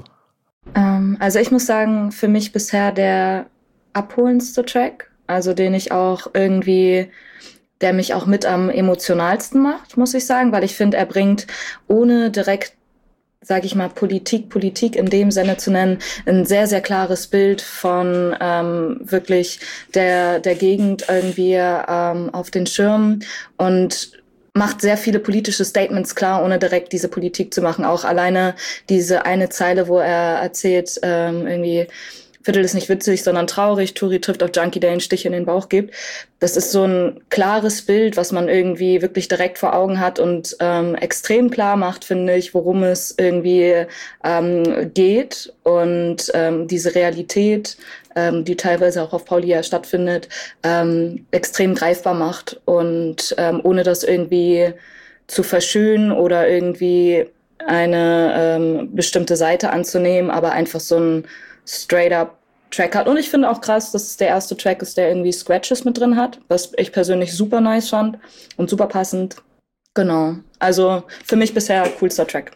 Ähm, also ich muss sagen, für mich bisher der abholendste Track, also den ich auch irgendwie, der mich auch mit am emotionalsten macht, muss ich sagen, weil ich finde, er bringt, ohne direkt, sage ich mal, Politik, Politik in dem Sinne zu nennen, ein sehr, sehr klares Bild von ähm, wirklich der, der Gegend irgendwie ähm, auf den Schirm und macht sehr viele politische Statements klar, ohne direkt diese Politik zu machen. Auch alleine diese eine Zeile, wo er erzählt, ähm, irgendwie, Viertel ist nicht witzig, sondern traurig, Touri trifft auf Junkie, der einen Stich in den Bauch gibt. Das ist so ein klares Bild, was man irgendwie wirklich direkt vor Augen hat und ähm, extrem klar macht, finde ich, worum es irgendwie ähm, geht. Und ähm, diese Realität, ähm, die teilweise auch auf Paulia stattfindet, ähm, extrem greifbar macht. Und ähm, ohne das irgendwie zu verschönen oder irgendwie eine ähm, bestimmte Seite anzunehmen, aber einfach so ein straight-up Track hat. Und ich finde auch krass, dass es der erste Track ist, der irgendwie Scratches mit drin hat, was ich persönlich super nice fand und super passend. Genau. Also für mich bisher coolster Track.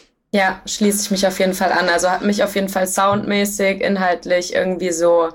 Ja, schließe ich mich auf jeden Fall an. Also hat mich auf jeden Fall soundmäßig, inhaltlich irgendwie so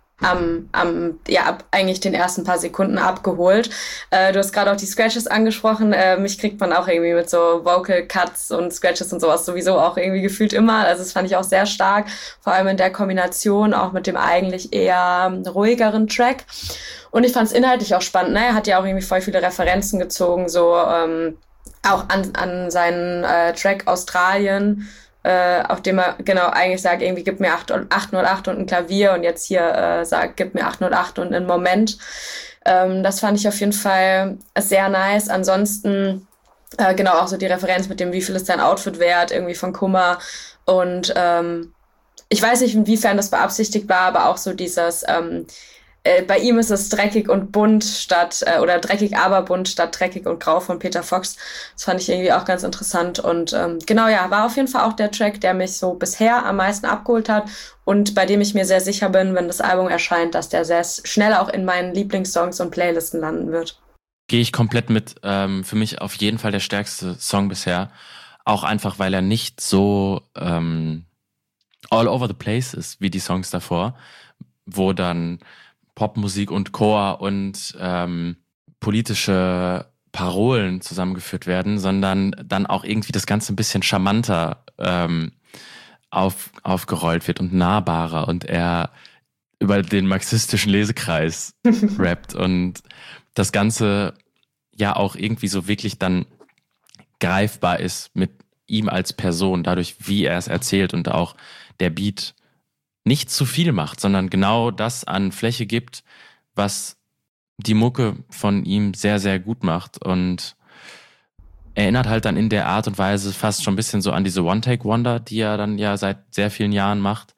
am, am ja, ab eigentlich den ersten paar Sekunden abgeholt. Äh, du hast gerade auch die Scratches angesprochen. Äh, mich kriegt man auch irgendwie mit so Vocal Cuts und Scratches und sowas sowieso auch irgendwie gefühlt immer. Also das fand ich auch sehr stark. Vor allem in der Kombination auch mit dem eigentlich eher ruhigeren Track. Und ich fand es inhaltlich auch spannend. Ne? Er hat ja auch irgendwie voll viele Referenzen gezogen, so ähm, auch an, an seinen äh, Track Australien, Äh, auf dem er genau eigentlich sagt, irgendwie gib mir acht null acht und ein Klavier und jetzt hier äh, sagt, gib mir acht null acht und einen Moment. Ähm, das fand ich auf jeden Fall sehr nice. Ansonsten äh, genau auch so die Referenz mit dem, wie viel ist dein Outfit wert, irgendwie von Kummer. Und ähm, ich weiß nicht, inwiefern das beabsichtigt war, aber auch so dieses, ähm, äh, bei ihm ist es dreckig und bunt statt, äh, oder dreckig aber bunt statt dreckig und grau von Peter Fox. Das fand ich irgendwie auch ganz interessant. Und ähm, genau, ja, war auf jeden Fall auch der Track, der mich so bisher am meisten abgeholt hat und bei dem ich mir sehr sicher bin, wenn das Album erscheint, dass der sehr schnell auch in meinen Lieblingssongs und Playlisten landen wird. Gehe ich komplett mit. Ähm, für mich auf jeden Fall der stärkste Song bisher. Auch einfach, weil er nicht so ähm, all over the place ist, wie die Songs davor, wo dann Popmusik und Chor und ähm, politische Parolen zusammengeführt werden, sondern dann auch irgendwie das Ganze ein bisschen charmanter ähm, auf, aufgerollt wird und nahbarer und er über den marxistischen Lesekreis rappt und das Ganze ja auch irgendwie so wirklich dann greifbar ist mit ihm als Person, dadurch, wie er es erzählt und auch der Beat nicht zu viel macht, sondern genau das an Fläche gibt, was die Mucke von ihm sehr, sehr gut macht und erinnert halt dann in der Art und Weise fast schon ein bisschen so an diese One-Take-Wonder, die er dann ja seit sehr vielen Jahren macht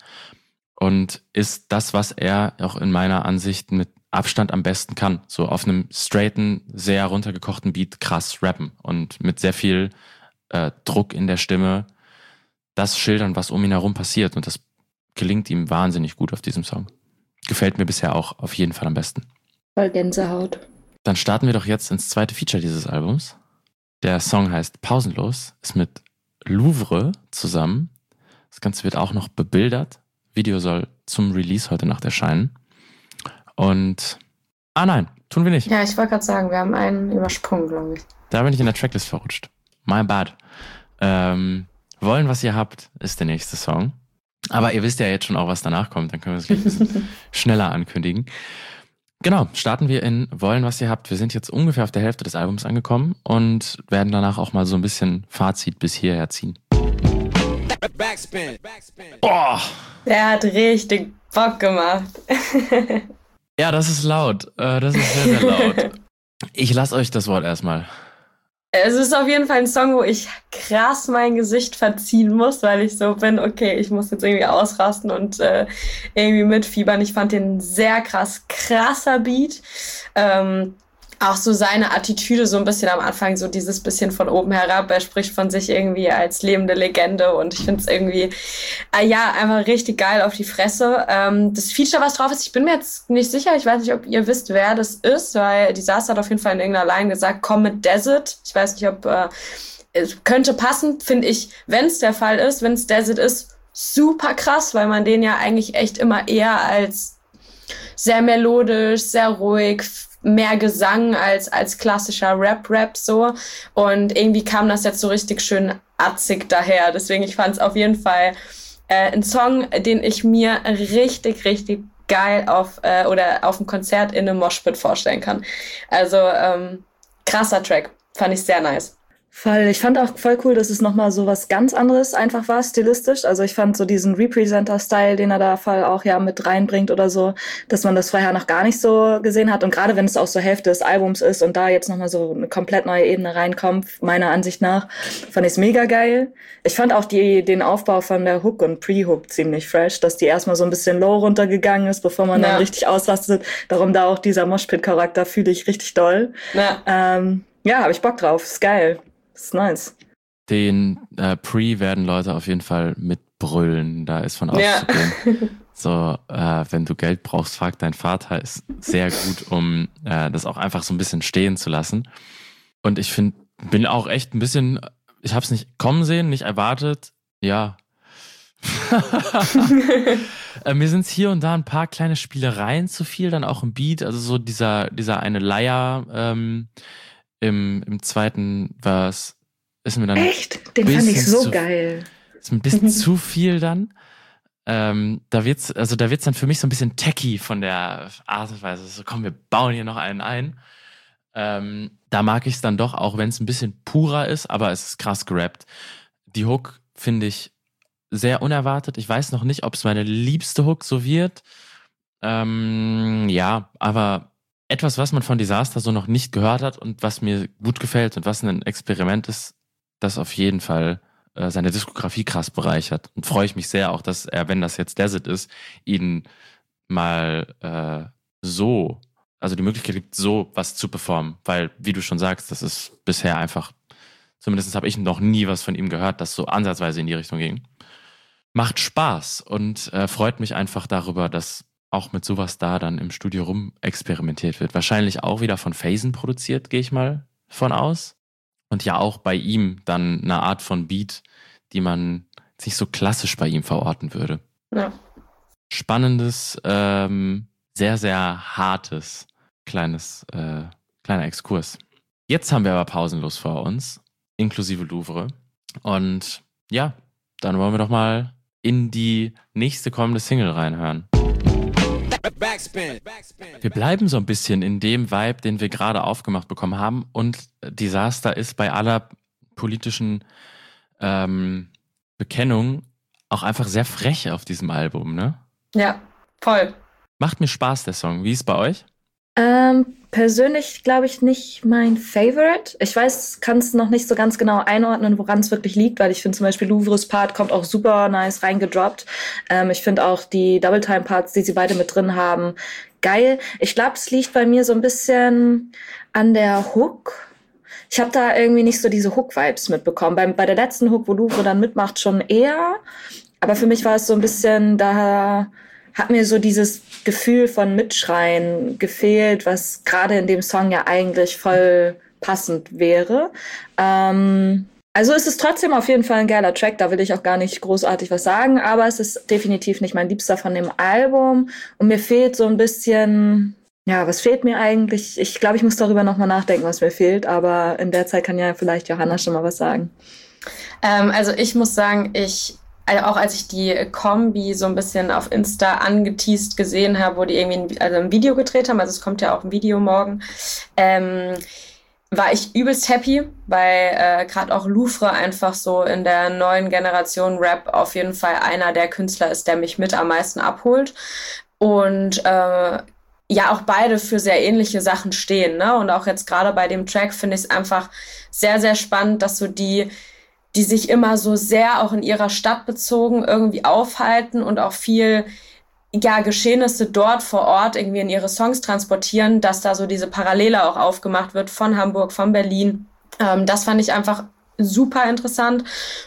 und ist das, was er auch in meiner Ansicht mit Abstand am besten kann. So auf einem straighten, sehr runtergekochten Beat krass rappen und mit sehr viel äh, Druck in der Stimme das schildern, was um ihn herum passiert und das gelingt ihm wahnsinnig gut auf diesem Song. Gefällt mir bisher auch auf jeden Fall am besten. Voll Gänsehaut. Dann starten wir doch jetzt ins zweite Feature dieses Albums. Der Song heißt Pausenlos, ist mit Louvre zusammen. Das Ganze wird auch noch bebildert. Video soll zum Release heute Nacht erscheinen. Und, ah nein, tun wir nicht. Ja, ich wollte gerade sagen, wir haben einen übersprungen, glaube ich. Da bin ich in der Tracklist verrutscht. My bad. Ähm, Wollen, was ihr habt, ist der nächste Song. Aber ihr wisst ja jetzt schon auch, was danach kommt. Dann können wir es gleich ein bisschen schneller ankündigen. Genau, starten wir in Wollen, was ihr habt. Wir sind jetzt ungefähr auf der Hälfte des Albums angekommen und werden danach auch mal so ein bisschen Fazit bis hierher ziehen. Backspin. Backspin. Oh! Der hat richtig Bock gemacht. Ja, das ist laut. Äh, Das ist sehr, sehr laut. Ich lasse euch das Wort erstmal. Es ist auf jeden Fall ein Song, wo ich krass mein Gesicht verziehen muss, weil ich so bin, okay, ich muss jetzt irgendwie ausrasten und äh, irgendwie mitfiebern. Ich fand den sehr krass, krasser Beat. Ähm, auch so seine Attitüde so ein bisschen am Anfang, so dieses bisschen von oben herab. Er spricht von sich irgendwie als lebende Legende und ich finde es irgendwie, äh, ja, einfach richtig geil auf die Fresse. Ähm, das Feature, was drauf ist, ich bin mir jetzt nicht sicher, ich weiß nicht, ob ihr wisst, wer das ist, weil Disaster hat auf jeden Fall in irgendeiner Line gesagt, komm mit Desert. Ich weiß nicht, ob, äh, es könnte passen, finde ich, wenn es der Fall ist, wenn es Desert ist, super krass, weil man den ja eigentlich echt immer eher als sehr melodisch, sehr ruhig, mehr Gesang als als klassischer Rap-Rap so. Und irgendwie kam das jetzt so richtig schön atzig daher. Deswegen, ich fand es auf jeden Fall äh, ein Song, den ich mir richtig, richtig geil auf äh, oder auf dem Konzert in einem Moshpit vorstellen kann. Also ähm, krasser Track. Fand ich sehr nice. Voll. Ich fand auch voll cool, dass es nochmal so was ganz anderes einfach war, stilistisch. Also ich fand so diesen Representer-Style, den er da voll auch ja mit reinbringt oder so, dass man das vorher noch gar nicht so gesehen hat. Und gerade wenn es auch so Hälfte des Albums ist und da jetzt nochmal so eine komplett neue Ebene reinkommt, meiner Ansicht nach, fand ich es mega geil. Ich fand auch die den Aufbau von der Hook und Pre-Hook ziemlich fresh, dass die erstmal so ein bisschen low runtergegangen ist, bevor man ja. dann richtig ausrastet. Darum da auch dieser Moshpit-Charakter fühle ich richtig doll. Ja, ähm, ja, habe ich Bock drauf. Ist geil. Ist nice. Den äh, Pre werden Leute auf jeden Fall mitbrüllen, da ist von auszugehen. Ja. So, äh, wenn du Geld brauchst, frag dein Vater, ist sehr gut, um äh, das auch einfach so ein bisschen stehen zu lassen. Und ich finde, bin auch echt ein bisschen, ich habe es nicht kommen sehen, nicht erwartet, ja. äh, mir sind es hier und da ein paar kleine Spielereien zu viel, dann auch im Beat, also so dieser, dieser eine Leier, ähm, Im, im zweiten Verse ist mir dann. Echt? Den fand ich so zu, geil. Ist ein bisschen zu viel dann. Ähm, da wird's, also da wird's dann für mich so ein bisschen techy von der Art und Weise. So, komm, wir bauen hier noch einen ein. Ähm, da mag ich es dann doch, auch wenn es ein bisschen purer ist, aber es ist krass gerappt. Die Hook finde ich sehr unerwartet. Ich weiß noch nicht, ob es meine liebste Hook so wird. Ähm, ja, aber etwas, was man von Disaster so noch nicht gehört hat und was mir gut gefällt und was ein Experiment ist, das auf jeden Fall äh, seine Diskografie krass bereichert. Und freue ich mich sehr auch, dass er, wenn das jetzt Desert ist, ihn mal äh, so, also die Möglichkeit gibt, so was zu performen. Weil, wie du schon sagst, das ist bisher einfach, zumindest habe ich noch nie was von ihm gehört, das so ansatzweise in die Richtung ging. Macht Spaß und äh, freut mich einfach darüber, dass auch mit sowas da dann im Studio rum experimentiert wird. Wahrscheinlich auch wieder von Phasen produziert, gehe ich mal von aus. Und ja auch bei ihm dann eine Art von Beat, die man nicht so klassisch bei ihm verorten würde. Ja. Spannendes, ähm, sehr, sehr hartes kleines, äh, kleiner Exkurs. Jetzt haben wir aber pausenlos vor uns, inklusive Louvre. Und ja, dann wollen wir doch mal in die nächste kommende Single reinhören. Wir bleiben so ein bisschen in dem Vibe, den wir gerade aufgemacht bekommen haben. Und Disaster ist bei aller politischen ähm, Bekennung auch einfach sehr frech auf diesem Album, ne? Ja, voll. Macht mir Spaß, der Song. Wie ist es bei euch? Ähm, persönlich glaube ich nicht mein Favorite. Ich weiß, kann es noch nicht so ganz genau einordnen, woran es wirklich liegt, weil ich finde zum Beispiel Louvres Part kommt auch super nice reingedroppt. Ähm, ich finde auch die Double-Time-Parts, die sie beide mit drin haben, geil. Ich glaube, es liegt bei mir so ein bisschen an der Hook. Ich habe da irgendwie nicht so diese Hook-Vibes mitbekommen. Bei, bei der letzten Hook, wo Louvre dann mitmacht, schon eher. Aber für mich war es so ein bisschen, da hat mir so dieses Gefühl von Mitschreien gefehlt, was gerade in dem Song ja eigentlich voll passend wäre. Ähm, also es ist trotzdem auf jeden Fall ein geiler Track, da will ich auch gar nicht großartig was sagen, aber es ist definitiv nicht mein Liebster von dem Album. Und mir fehlt so ein bisschen, ja, was fehlt mir eigentlich? Ich glaube, ich muss darüber nochmal nachdenken, was mir fehlt, aber in der Zeit kann ja vielleicht Johanna schon mal was sagen. Ähm, also ich muss sagen, ich Also auch als ich die Kombi so ein bisschen auf Insta angeteased gesehen habe, wo die irgendwie ein, also ein Video gedreht haben, also es kommt ja auch ein Video morgen, ähm, war ich übelst happy, weil äh, gerade auch Louvre einfach so in der neuen Generation Rap auf jeden Fall einer der Künstler ist, der mich mit am meisten abholt. Und äh, ja auch beide für sehr ähnliche Sachen stehen, ne? Und auch jetzt gerade bei dem Track finde ich es einfach sehr, sehr spannend, dass so die die sich immer so sehr auch in ihrer Stadt bezogen irgendwie aufhalten und auch viel, ja, Geschehnisse dort vor Ort irgendwie in ihre Songs transportieren, dass da so diese Parallele auch aufgemacht wird von Hamburg, von Berlin. Ähm, das fand ich einfach super interessant.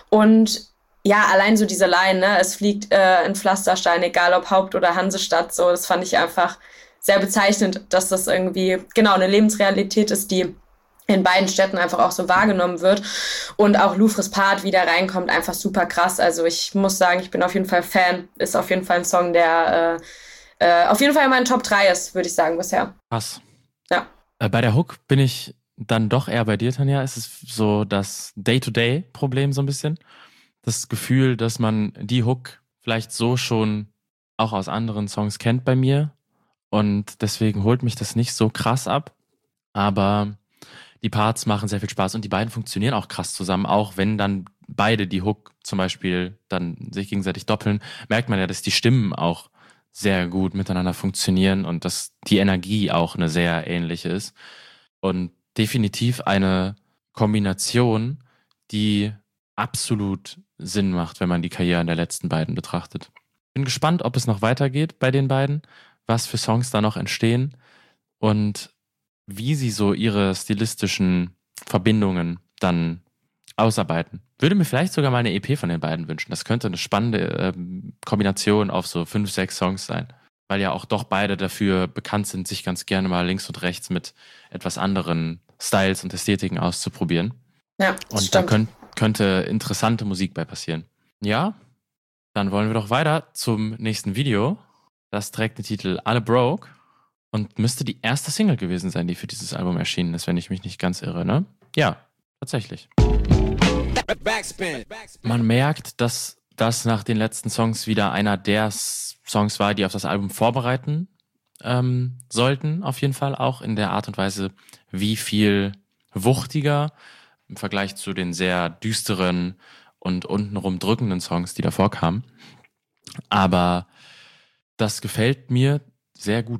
Und ja, allein so diese Line, ne, es fliegt äh, in Pflasterstein, egal ob Haupt- oder Hansestadt, so, das fand ich einfach sehr bezeichnend, dass das irgendwie, genau, eine Lebensrealität ist, die in beiden Städten einfach auch so wahrgenommen wird und auch Louvres Part wieder reinkommt, einfach super krass. Also ich muss sagen, ich bin auf jeden Fall Fan. Ist auf jeden Fall ein Song, der äh, äh, auf jeden Fall in meinen Top drei ist, würde ich sagen, bisher. Krass. Ja. Äh, bei der Hook bin ich dann doch eher bei dir, Tanja. Es ist so das Day-to-Day-Problem so ein bisschen. Das Gefühl, dass man die Hook vielleicht so schon auch aus anderen Songs kennt bei mir und deswegen holt mich das nicht so krass ab. Aber die Parts machen sehr viel Spaß und die beiden funktionieren auch krass zusammen, auch wenn dann beide die Hook zum Beispiel dann sich gegenseitig doppeln, merkt man ja, dass die Stimmen auch sehr gut miteinander funktionieren und dass die Energie auch eine sehr ähnliche ist und definitiv eine Kombination, die absolut Sinn macht, wenn man die Karrieren der letzten beiden betrachtet. Bin gespannt, ob es noch weitergeht bei den beiden, was für Songs da noch entstehen und wie sie so ihre stilistischen Verbindungen dann ausarbeiten. Würde mir vielleicht sogar mal eine E P von den beiden wünschen. Das könnte eine spannende ähm, Kombination auf so fünf, sechs Songs sein. Weil ja auch doch beide dafür bekannt sind, sich ganz gerne mal links und rechts mit etwas anderen Styles und Ästhetiken auszuprobieren. Ja, das und stimmt. da könnt, könnte interessante Musik bei passieren. Ja, dann wollen wir doch weiter zum nächsten Video. Das trägt den Titel Alle Broke. Und müsste die erste Single gewesen sein, die für dieses Album erschienen ist, wenn ich mich nicht ganz irre, ne? Ja, tatsächlich. Man merkt, dass das nach den letzten Songs wieder einer der Songs war, die auf das Album vorbereiten ähm, sollten, auf jeden Fall auch in der Art und Weise, wie viel wuchtiger im Vergleich zu den sehr düsteren und untenrum drückenden Songs, die davor kamen. Aber das gefällt mir sehr gut.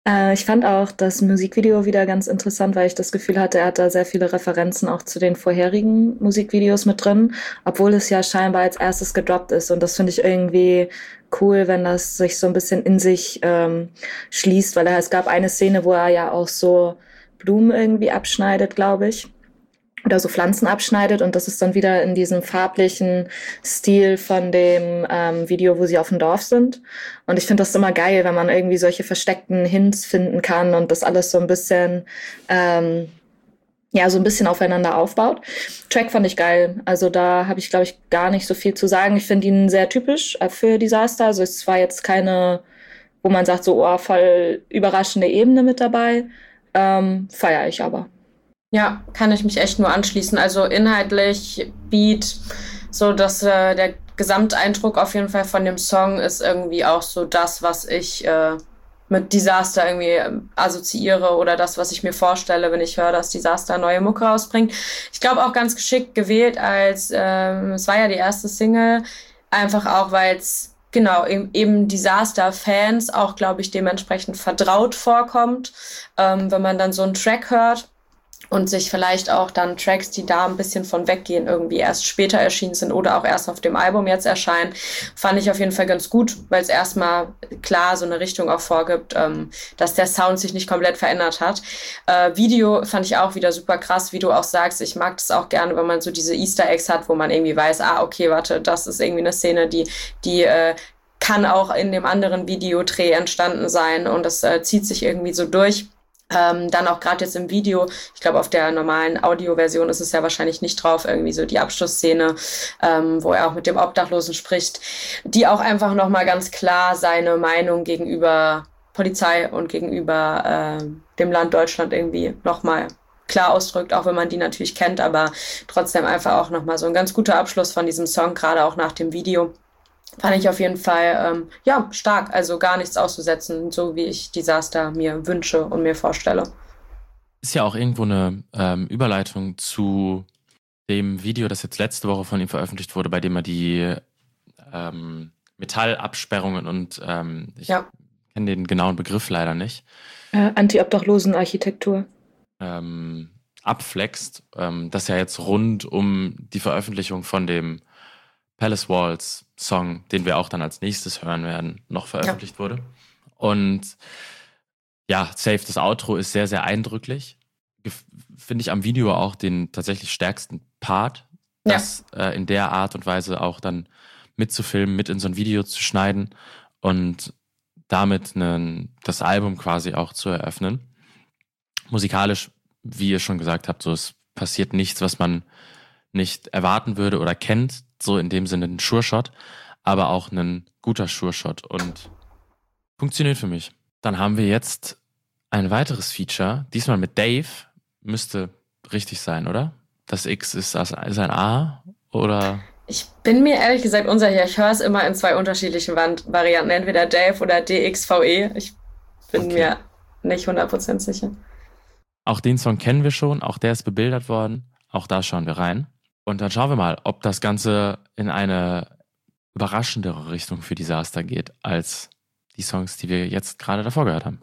Äh, ich fand auch das Musikvideo wieder ganz interessant, weil ich das Gefühl hatte, er hat da sehr viele Referenzen auch zu den vorherigen Musikvideos mit drin, obwohl es ja scheinbar als erstes gedroppt ist. Und das finde ich irgendwie cool, wenn das sich so ein bisschen in sich ähm, schließt, weil er, es gab eine Szene, wo er ja auch so Blumen irgendwie abschneidet, glaube ich. Oder so Pflanzen abschneidet und das ist dann wieder in diesem farblichen Stil von dem ähm, Video, wo sie auf dem Dorf sind. Und ich finde das immer geil, wenn man irgendwie solche versteckten Hints finden kann und das alles so ein bisschen, ähm, ja, so ein bisschen aufeinander aufbaut. Track fand ich geil. Also da habe ich, glaube ich, gar nicht so viel zu sagen. Ich finde ihn sehr typisch für Disaster. Also es war jetzt keine, wo man sagt so, oh, voll überraschende Ebene mit dabei. Ähm, feiere ich aber. Ja, kann ich mich echt nur anschließen. Also inhaltlich, Beat, so dass äh, der Gesamteindruck auf jeden Fall von dem Song ist irgendwie auch so das, was ich äh, mit Disaster irgendwie assoziiere oder das, was ich mir vorstelle, wenn ich höre, dass Disaster neue Mucke rausbringt. Ich glaube auch ganz geschickt gewählt als, ähm, es war ja die erste Single, einfach auch, weil es genau, eben, eben Disaster-Fans auch, glaube ich, dementsprechend vertraut vorkommt, ähm, wenn man dann so einen Track hört. Und sich vielleicht auch dann Tracks, die da ein bisschen von weggehen, irgendwie erst später erschienen sind oder auch erst auf dem Album jetzt erscheinen, fand ich auf jeden Fall ganz gut, weil es erstmal klar so eine Richtung auch vorgibt, ähm, dass der Sound sich nicht komplett verändert hat. Äh, Video fand ich auch wieder super krass, wie du auch sagst. Ich mag das auch gerne, wenn man so diese Easter Eggs hat, wo man irgendwie weiß, ah, okay, warte, das ist irgendwie eine Szene, die, die äh, kann auch in dem anderen Videodreh entstanden sein und das äh, zieht sich irgendwie so durch. Ähm, dann auch gerade jetzt im Video, ich glaube auf der normalen Audioversion ist es ja wahrscheinlich nicht drauf, irgendwie so die Abschlussszene, ähm, wo er auch mit dem Obdachlosen spricht, die auch einfach nochmal ganz klar seine Meinung gegenüber Polizei und gegenüber äh, dem Land Deutschland irgendwie nochmal klar ausdrückt, auch wenn man die natürlich kennt, aber trotzdem einfach auch nochmal so ein ganz guter Abschluss von diesem Song, gerade auch nach dem Video. Fand ich auf jeden Fall, ähm, ja, stark. Also gar nichts auszusetzen, so wie ich Disaster mir wünsche und mir vorstelle. Ist ja auch irgendwo eine ähm, Überleitung zu dem Video, das jetzt letzte Woche von ihm veröffentlicht wurde, bei dem er die ähm, Metallabsperrungen und ähm, ich ja. kenne den genauen Begriff leider nicht. Äh, Anti-Obdachlosen-Architektur. Ähm, abflext. Ähm, das ja jetzt rund um die Veröffentlichung von dem Palace Walls Song, den wir auch dann als nächstes hören werden, noch veröffentlicht ja. wurde. Und ja, safe, das Outro ist sehr, sehr eindrücklich. Finde ich am Video auch den tatsächlich stärksten Part, ja. das äh, in der Art und Weise auch dann mitzufilmen, mit in so ein Video zu schneiden und damit einen, das Album quasi auch zu eröffnen. Musikalisch, wie ihr schon gesagt habt, so es passiert nichts, was man nicht erwarten würde oder kennt, so in dem Sinne ein Sure-Shot, aber auch ein guter Sure-Shot und funktioniert für mich. Dann haben wir jetzt ein weiteres Feature, diesmal mit Dave, müsste richtig sein, oder? Das X ist, ist ein A, oder? Ich bin mir ehrlich gesagt unsicher, ich höre es immer in zwei unterschiedlichen Varianten, entweder Dave oder D X V E, ich bin okay. mir nicht hundert Prozent sicher. Auch den Song kennen wir schon, auch der ist bebildert worden, auch da schauen wir rein. Und dann schauen wir mal, ob das Ganze in eine überraschendere Richtung für Disaster geht, als die Songs, die wir jetzt gerade davor gehört haben.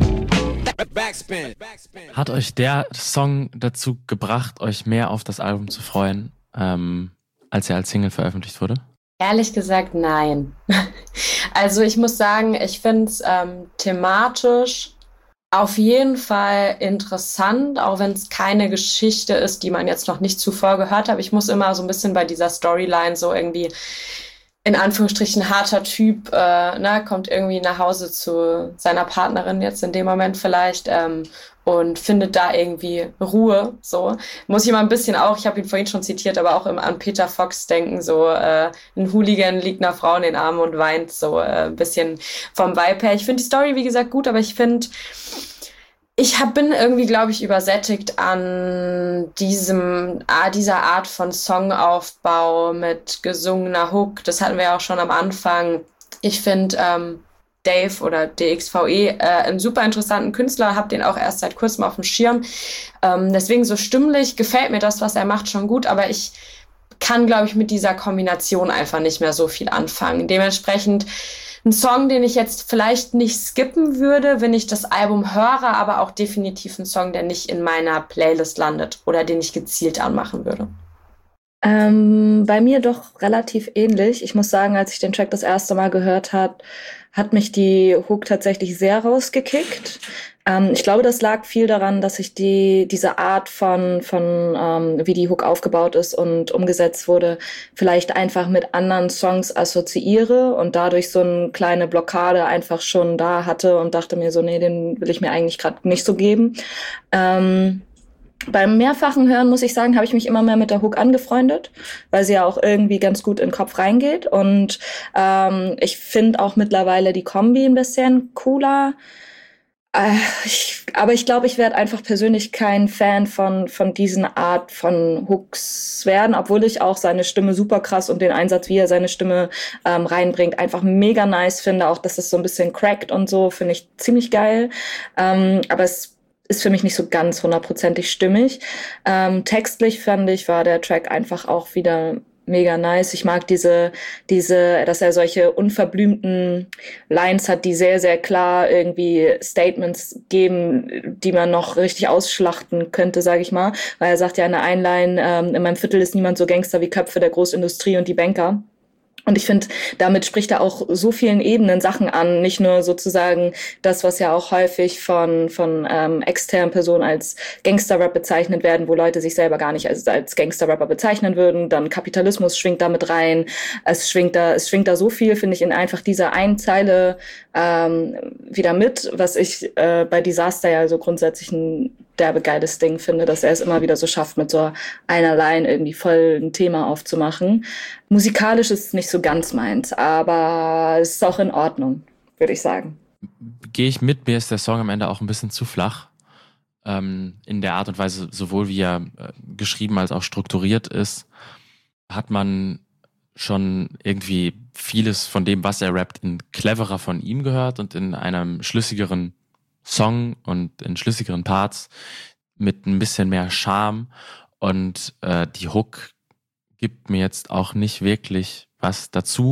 Backspin. Backspin. Hat euch der Song dazu gebracht, euch mehr auf das Album zu freuen, ähm, als er als Single veröffentlicht wurde? Ehrlich gesagt, nein. Also ich muss sagen, ich finde es ähm, thematisch auf jeden Fall interessant, auch wenn es keine Geschichte ist, die man jetzt noch nicht zuvor gehört hat. Ich muss immer so ein bisschen bei dieser Storyline so irgendwie in Anführungsstrichen harter Typ, äh, ne, kommt irgendwie nach Hause zu seiner Partnerin jetzt in dem Moment vielleicht ähm, und findet da irgendwie Ruhe. So muss ich mal ein bisschen auch, ich habe ihn vorhin schon zitiert, aber auch immer an Peter Fox denken. So äh, ein Hooligan liegt einer Frau in den Armen und weint so äh, ein bisschen vom Vibe her. Ich finde die Story wie gesagt gut, aber ich finde Ich hab, bin irgendwie, glaube ich, übersättigt an diesem, ah, dieser Art von Songaufbau mit gesungener Hook. Das hatten wir ja auch schon am Anfang. Ich finde ähm, Dave oder D X V E äh, einen super interessanten Künstler, habe den auch erst seit kurzem auf dem Schirm. Ähm, deswegen so stimmlich gefällt mir das, was er macht, schon gut. Aber ich kann, glaube ich, mit dieser Kombination einfach nicht mehr so viel anfangen. Dementsprechend ein Song, den ich jetzt vielleicht nicht skippen würde, wenn ich das Album höre, aber auch definitiv ein Song, der nicht in meiner Playlist landet oder den ich gezielt anmachen würde. Ähm, bei mir doch relativ ähnlich. Ich muss sagen, als ich den Track das erste Mal gehört habe, hat mich die Hook tatsächlich sehr rausgekickt. Ähm, ich glaube, das lag viel daran, dass ich die diese Art von von ähm, wie die Hook aufgebaut ist und umgesetzt wurde, vielleicht einfach mit anderen Songs assoziiere und dadurch so eine kleine Blockade einfach schon da hatte und dachte mir so, nee, den will ich mir eigentlich gerade nicht so geben. Ähm, Beim mehrfachen Hören, muss ich sagen, habe ich mich immer mehr mit der Hook angefreundet, weil sie ja auch irgendwie ganz gut in den Kopf reingeht. Und ähm, ich finde auch mittlerweile die Kombi ein bisschen cooler. Äh, ich, aber ich glaube, ich werde einfach persönlich kein Fan von von diesen Art von Hooks werden, obwohl ich auch seine Stimme super krass und den Einsatz, wie er seine Stimme ähm, reinbringt, einfach mega nice finde. Auch, dass es so ein bisschen crackt und so, finde ich ziemlich geil. Ähm, aber es ist für mich nicht so ganz hundertprozentig stimmig. Ähm, textlich fand ich, war der Track einfach auch wieder mega nice. Ich mag diese, diese, dass er solche unverblümten Lines hat, die sehr, sehr klar irgendwie Statements geben, die man noch richtig ausschlachten könnte, sage ich mal. Weil er sagt ja in der einen Line, ähm, in meinem Viertel ist niemand so Gangster wie Köpfe der Großindustrie und die Banker. Und ich finde, damit spricht er auch so vielen Ebenen Sachen an, nicht nur sozusagen das, was ja auch häufig von von ähm, externen Personen als Gangster-Rap bezeichnet werden, wo Leute sich selber gar nicht als, als Gangster-Rapper bezeichnen würden. Dann Kapitalismus schwingt da mit rein. Es schwingt da, es schwingt da so viel, finde ich, in einfach dieser einen Zeile ähm, wieder mit, was ich äh, bei Disaster ja so grundsätzlich ein derbe geiles Ding finde, dass er es immer wieder so schafft, mit so einer Line irgendwie voll ein Thema aufzumachen. Musikalisch ist es nicht so ganz meins, aber es ist auch in Ordnung, würde ich sagen. Gehe ich mit, mir ist der Song am Ende auch ein bisschen zu flach. Ähm, in der Art und Weise, sowohl wie er äh, geschrieben als auch strukturiert ist, hat man schon irgendwie vieles von dem, was er rappt, in cleverer von ihm gehört und in einem schlüssigeren Song und in schlüssigeren Parts mit ein bisschen mehr Charme. Und äh, die Hook gibt mir jetzt auch nicht wirklich was dazu.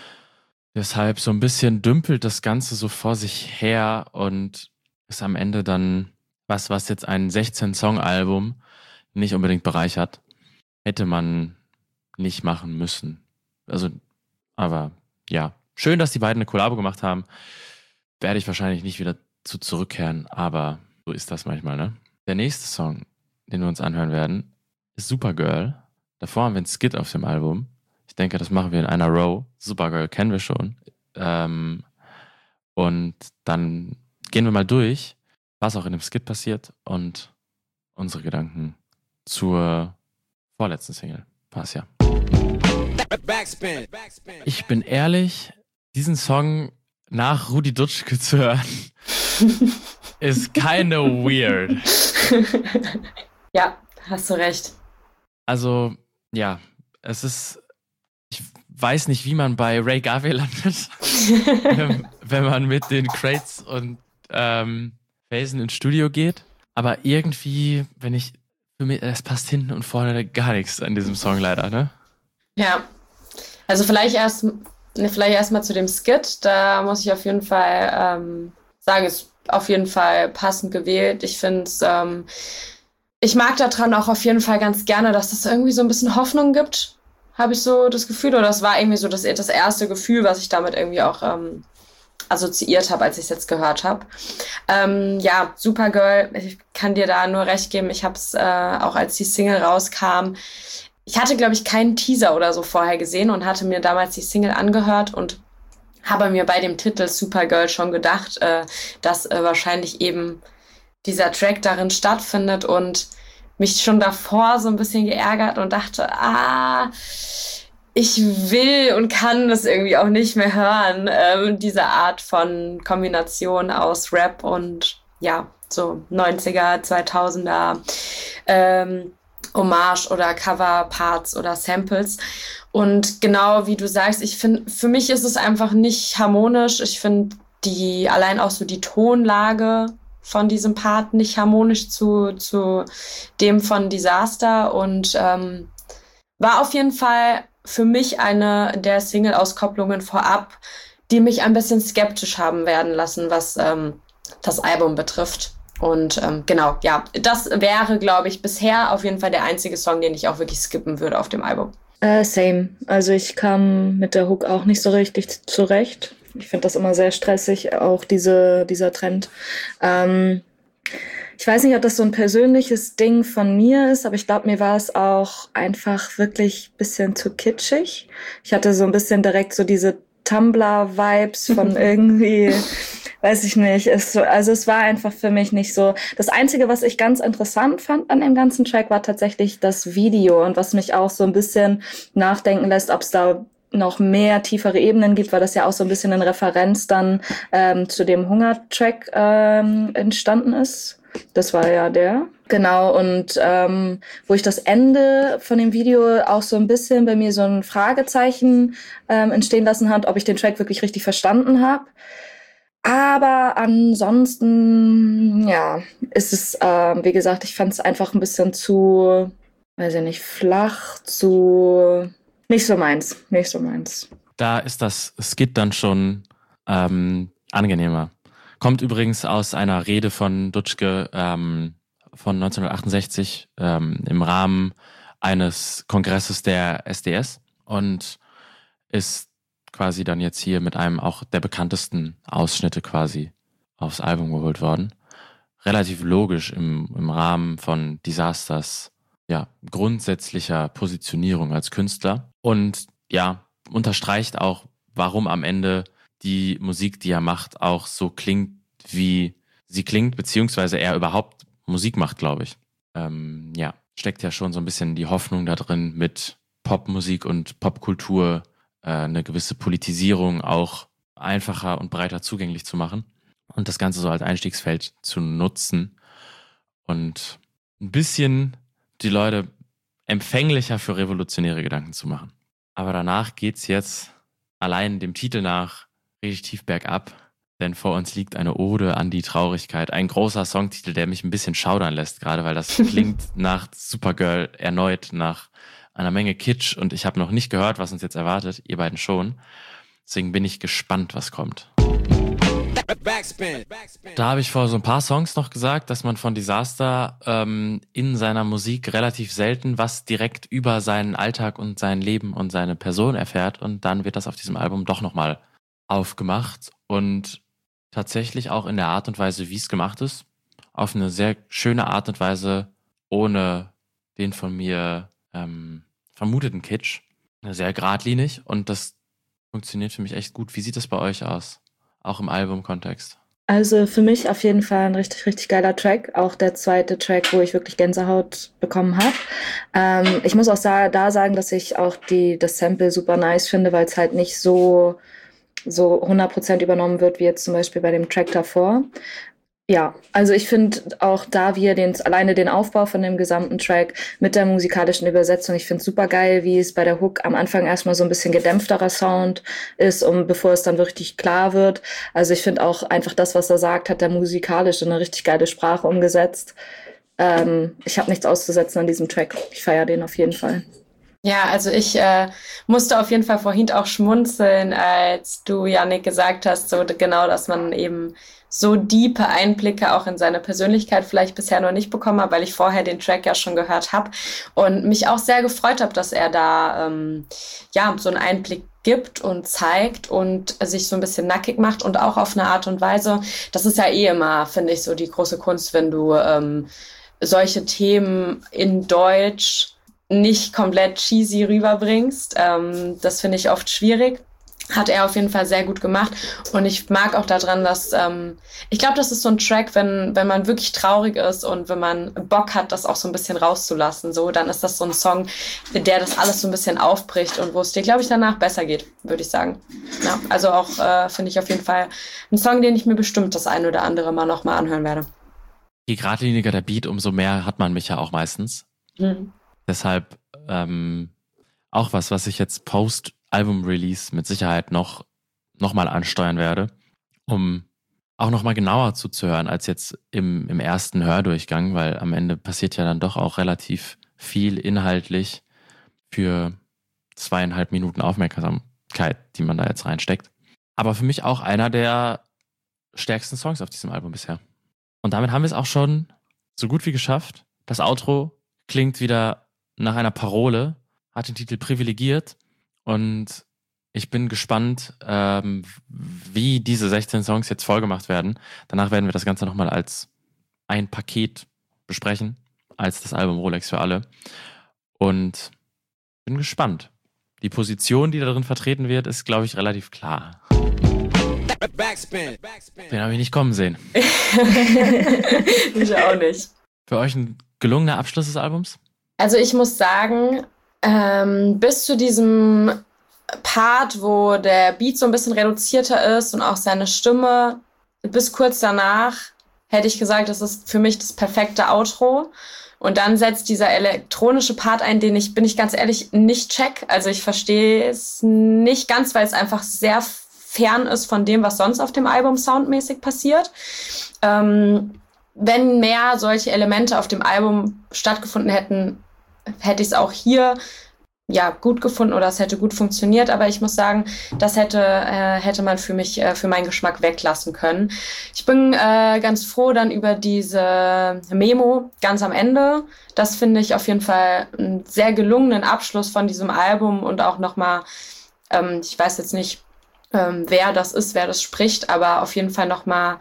Deshalb so ein bisschen dümpelt das Ganze so vor sich her und ist am Ende dann was, was jetzt ein sechzehn-Song-Album nicht unbedingt bereichert. Hätte man nicht machen müssen. Also, aber ja, schön, dass die beiden eine Kollabo gemacht haben. Werde ich wahrscheinlich nicht wieder zu zurückkehren, aber so ist das manchmal, ne? Der nächste Song, den wir uns anhören werden, ist Supergirl. Davor haben wir einen Skit auf dem Album. Ich denke, das machen wir in einer Row. Supergirl kennen wir schon. Ähm, und dann gehen wir mal durch, was auch in dem Skit passiert und unsere Gedanken zur vorletzten Single. Pass ja. Ich bin ehrlich, diesen Song nach Rudi Dutschke zu hören, ist kinda weird. Ja, hast du recht. Also, ja, es ist, ich weiß nicht, wie man bei Ray Garvey landet, wenn, wenn man mit den Crates und ähm, Phasen ins Studio geht. Aber irgendwie, wenn ich, für mich, es passt hinten und vorne gar nichts an diesem Song leider, ne? Ja, also vielleicht erst, vielleicht erstmal zu dem Skit. Da muss ich auf jeden Fall ähm, sagen, ist auf jeden Fall passend gewählt. Ich finde es, ähm, ich mag daran auch auf jeden Fall ganz gerne, dass das irgendwie so ein bisschen Hoffnung gibt, habe ich so das Gefühl. Oder das war irgendwie so das, das erste Gefühl, was ich damit irgendwie auch ähm, assoziiert habe, als ich es jetzt gehört habe. Ähm, ja, Supergirl, ich kann dir da nur recht geben. Ich habe es äh, auch, als die Single rauskam, ich hatte, glaube ich, keinen Teaser oder so vorher gesehen und hatte mir damals die Single angehört und habe mir bei dem Titel Supergirl schon gedacht, äh, dass äh, wahrscheinlich eben dieser Track darin stattfindet und mich schon davor so ein bisschen geärgert und dachte, ah, ich will und kann das irgendwie auch nicht mehr hören, ähm, diese Art von Kombination aus Rap und ja, so neunziger, zweitausender ähm, Hommage oder Coverparts oder Samples. Und genau wie du sagst, ich finde, für mich ist es einfach nicht harmonisch. Ich finde die, allein auch so die Tonlage von diesem Part nicht harmonisch zu, zu dem von Disaster und ähm, war auf jeden Fall für mich eine der Single-Auskopplungen vorab, die mich ein bisschen skeptisch haben werden lassen, was ähm, das Album betrifft. Und ähm, genau, ja, das wäre, glaube ich, bisher auf jeden Fall der einzige Song, den ich auch wirklich skippen würde auf dem Album. Äh, same. Also ich kam mit der Hook auch nicht so richtig zurecht. Ich finde das immer sehr stressig, auch diese, dieser Trend. Ähm, ich weiß nicht, ob das so ein persönliches Ding von mir ist, aber ich glaube, mir war es auch einfach wirklich ein bisschen zu kitschig. Ich hatte so ein bisschen direkt so diese Tumblr-Vibes von irgendwie, weiß ich nicht. Es, also es war einfach für mich nicht so. Das Einzige, was ich ganz interessant fand an dem ganzen Track, war tatsächlich das Video und was mich auch so ein bisschen nachdenken lässt, ob es da noch mehr tiefere Ebenen gibt, weil das ja auch so ein bisschen in Referenz dann ähm, zu dem Hunger-Track ähm, entstanden ist. Das war ja der. Genau, und ähm, wo ich das Ende von dem Video auch so ein bisschen bei mir so ein Fragezeichen ähm, entstehen lassen hat, ob ich den Track wirklich richtig verstanden habe. Aber ansonsten, ja, ist es, ähm, wie gesagt, ich fand es einfach ein bisschen zu, weiß ich nicht, flach, zu, nicht so meins, nicht so meins. Da ist das Skit dann schon ähm, angenehmer. Kommt übrigens aus einer Rede von Dutschke ähm, von neunzehnhundertachtundsechzig ähm, im Rahmen eines Kongresses der S D S und ist quasi dann jetzt hier mit einem auch der bekanntesten Ausschnitte quasi aufs Album geholt worden. Relativ logisch im, im Rahmen von Disasters, ja, grundsätzlicher Positionierung als Künstler und ja, unterstreicht auch, warum am Ende die Musik, die er macht, auch so klingt, wie sie klingt, beziehungsweise er überhaupt Musik macht, glaube ich. Ähm, ja, steckt ja schon so ein bisschen die Hoffnung da drin, mit Popmusik und Popkultur äh, eine gewisse Politisierung auch einfacher und breiter zugänglich zu machen und das Ganze so als Einstiegsfeld zu nutzen und ein bisschen die Leute empfänglicher für revolutionäre Gedanken zu machen. Aber danach geht's jetzt allein dem Titel nach richtig tief bergab, denn vor uns liegt eine Ode an die Traurigkeit. Ein großer Songtitel, der mich ein bisschen schaudern lässt, gerade weil das klingt nach Supergirl erneut, nach einer Menge Kitsch und ich habe noch nicht gehört, was uns jetzt erwartet, ihr beiden schon. Deswegen bin ich gespannt, was kommt. Da habe ich vor so ein paar Songs noch gesagt, dass man von Disaster ähm, in seiner Musik relativ selten was direkt über seinen Alltag und sein Leben und seine Person erfährt und dann wird das auf diesem Album doch nochmal aufgemacht und tatsächlich auch in der Art und Weise, wie es gemacht ist, auf eine sehr schöne Art und Weise, ohne den von mir ähm, vermuteten Kitsch. Sehr geradlinig und das funktioniert für mich echt gut. Wie sieht das bei euch aus? Auch im Albumkontext? Also für mich auf jeden Fall ein richtig, richtig geiler Track. Auch der zweite Track, wo ich wirklich Gänsehaut bekommen habe. Ähm, ich muss auch sa- da sagen, dass ich auch die, das Sample super nice finde, weil es halt nicht so so hundert Prozent übernommen wird, wie jetzt zum Beispiel bei dem Track davor. Ja, also ich finde auch da wir den, alleine den Aufbau von dem gesamten Track mit der musikalischen Übersetzung, ich finde es super geil, wie es bei der Hook am Anfang erstmal so ein bisschen gedämpfterer Sound ist, um bevor es dann richtig klar wird. Also ich finde auch einfach das, was er sagt, hat er musikalisch in eine richtig geile Sprache umgesetzt. Ähm, ich habe nichts auszusetzen an diesem Track. Ich feiere den auf jeden Fall. Ja, also ich äh, musste auf jeden Fall vorhin auch schmunzeln, als du, Yannick, gesagt hast, so genau, dass man eben so diepe Einblicke auch in seine Persönlichkeit vielleicht bisher noch nicht bekommen hat, weil ich vorher den Track ja schon gehört habe und mich auch sehr gefreut habe, dass er da ähm, ja so einen Einblick gibt und zeigt und sich so ein bisschen nackig macht und auch auf eine Art und Weise, das ist ja eh immer, finde ich, so die große Kunst, wenn du ähm, solche Themen in Deutsch nicht komplett cheesy rüberbringst. Ähm, das finde ich oft schwierig. Hat er auf jeden Fall sehr gut gemacht. Und ich mag auch daran, dass ähm, ich glaube, das ist so ein Track, wenn wenn man wirklich traurig ist und wenn man Bock hat, das auch so ein bisschen rauszulassen, so, dann ist das so ein Song, der das alles so ein bisschen aufbricht und wo es dir, glaube ich, danach besser geht, würde ich sagen. Ja, also auch äh, finde ich auf jeden Fall ein Song, den ich mir bestimmt das ein oder andere Mal nochmal anhören werde. Je geradliniger der Beat, umso mehr hat man mich ja auch meistens. Mhm. Deshalb ähm, auch was, was ich jetzt Post-Album-Release mit Sicherheit noch, noch mal ansteuern werde, um auch noch mal genauer zuzuhören als jetzt im, im ersten Hördurchgang, weil am Ende passiert ja dann doch auch relativ viel inhaltlich für zweieinhalb Minuten Aufmerksamkeit, die man da jetzt reinsteckt. aber für mich auch einer der stärksten Songs auf diesem Album bisher. Und damit haben wir es auch schon so gut wie geschafft. Das Outro klingt wieder nach einer Parole, hat den Titel Privilegiert und ich bin gespannt, ähm, wie diese sechzehn Songs jetzt vollgemacht werden. Danach werden wir das Ganze nochmal als ein Paket besprechen, als das Album Rolex für alle. Und bin gespannt. Die Position, die da drin vertreten wird, ist, glaube ich, relativ klar. Backspin. Den habe ich nicht kommen sehen. Ich auch nicht. Für euch ein gelungener Abschluss des Albums? Also ich muss sagen, ähm, bis zu diesem Part, wo der Beat so ein bisschen reduzierter ist und auch seine Stimme, bis kurz danach hätte ich gesagt, das ist für mich das perfekte Outro. Und dann setzt dieser elektronische Part ein, den ich, bin ich ganz ehrlich, nicht check. Also ich verstehe es nicht ganz, weil es einfach sehr fern ist von dem, was sonst auf dem Album soundmäßig passiert. Ähm, wenn mehr solche Elemente auf dem Album stattgefunden hätten, hätte ich es auch hier ja gut gefunden oder es hätte gut funktioniert, aber ich muss sagen, das hätte äh, hätte man für mich äh, für meinen Geschmack weglassen können. Ich bin äh, ganz froh dann über diese Memo ganz am Ende. Das finde ich auf jeden Fall einen sehr gelungenen Abschluss von diesem Album und auch nochmal, ähm, ich weiß jetzt nicht, ähm, wer das ist, wer das spricht, aber auf jeden Fall nochmal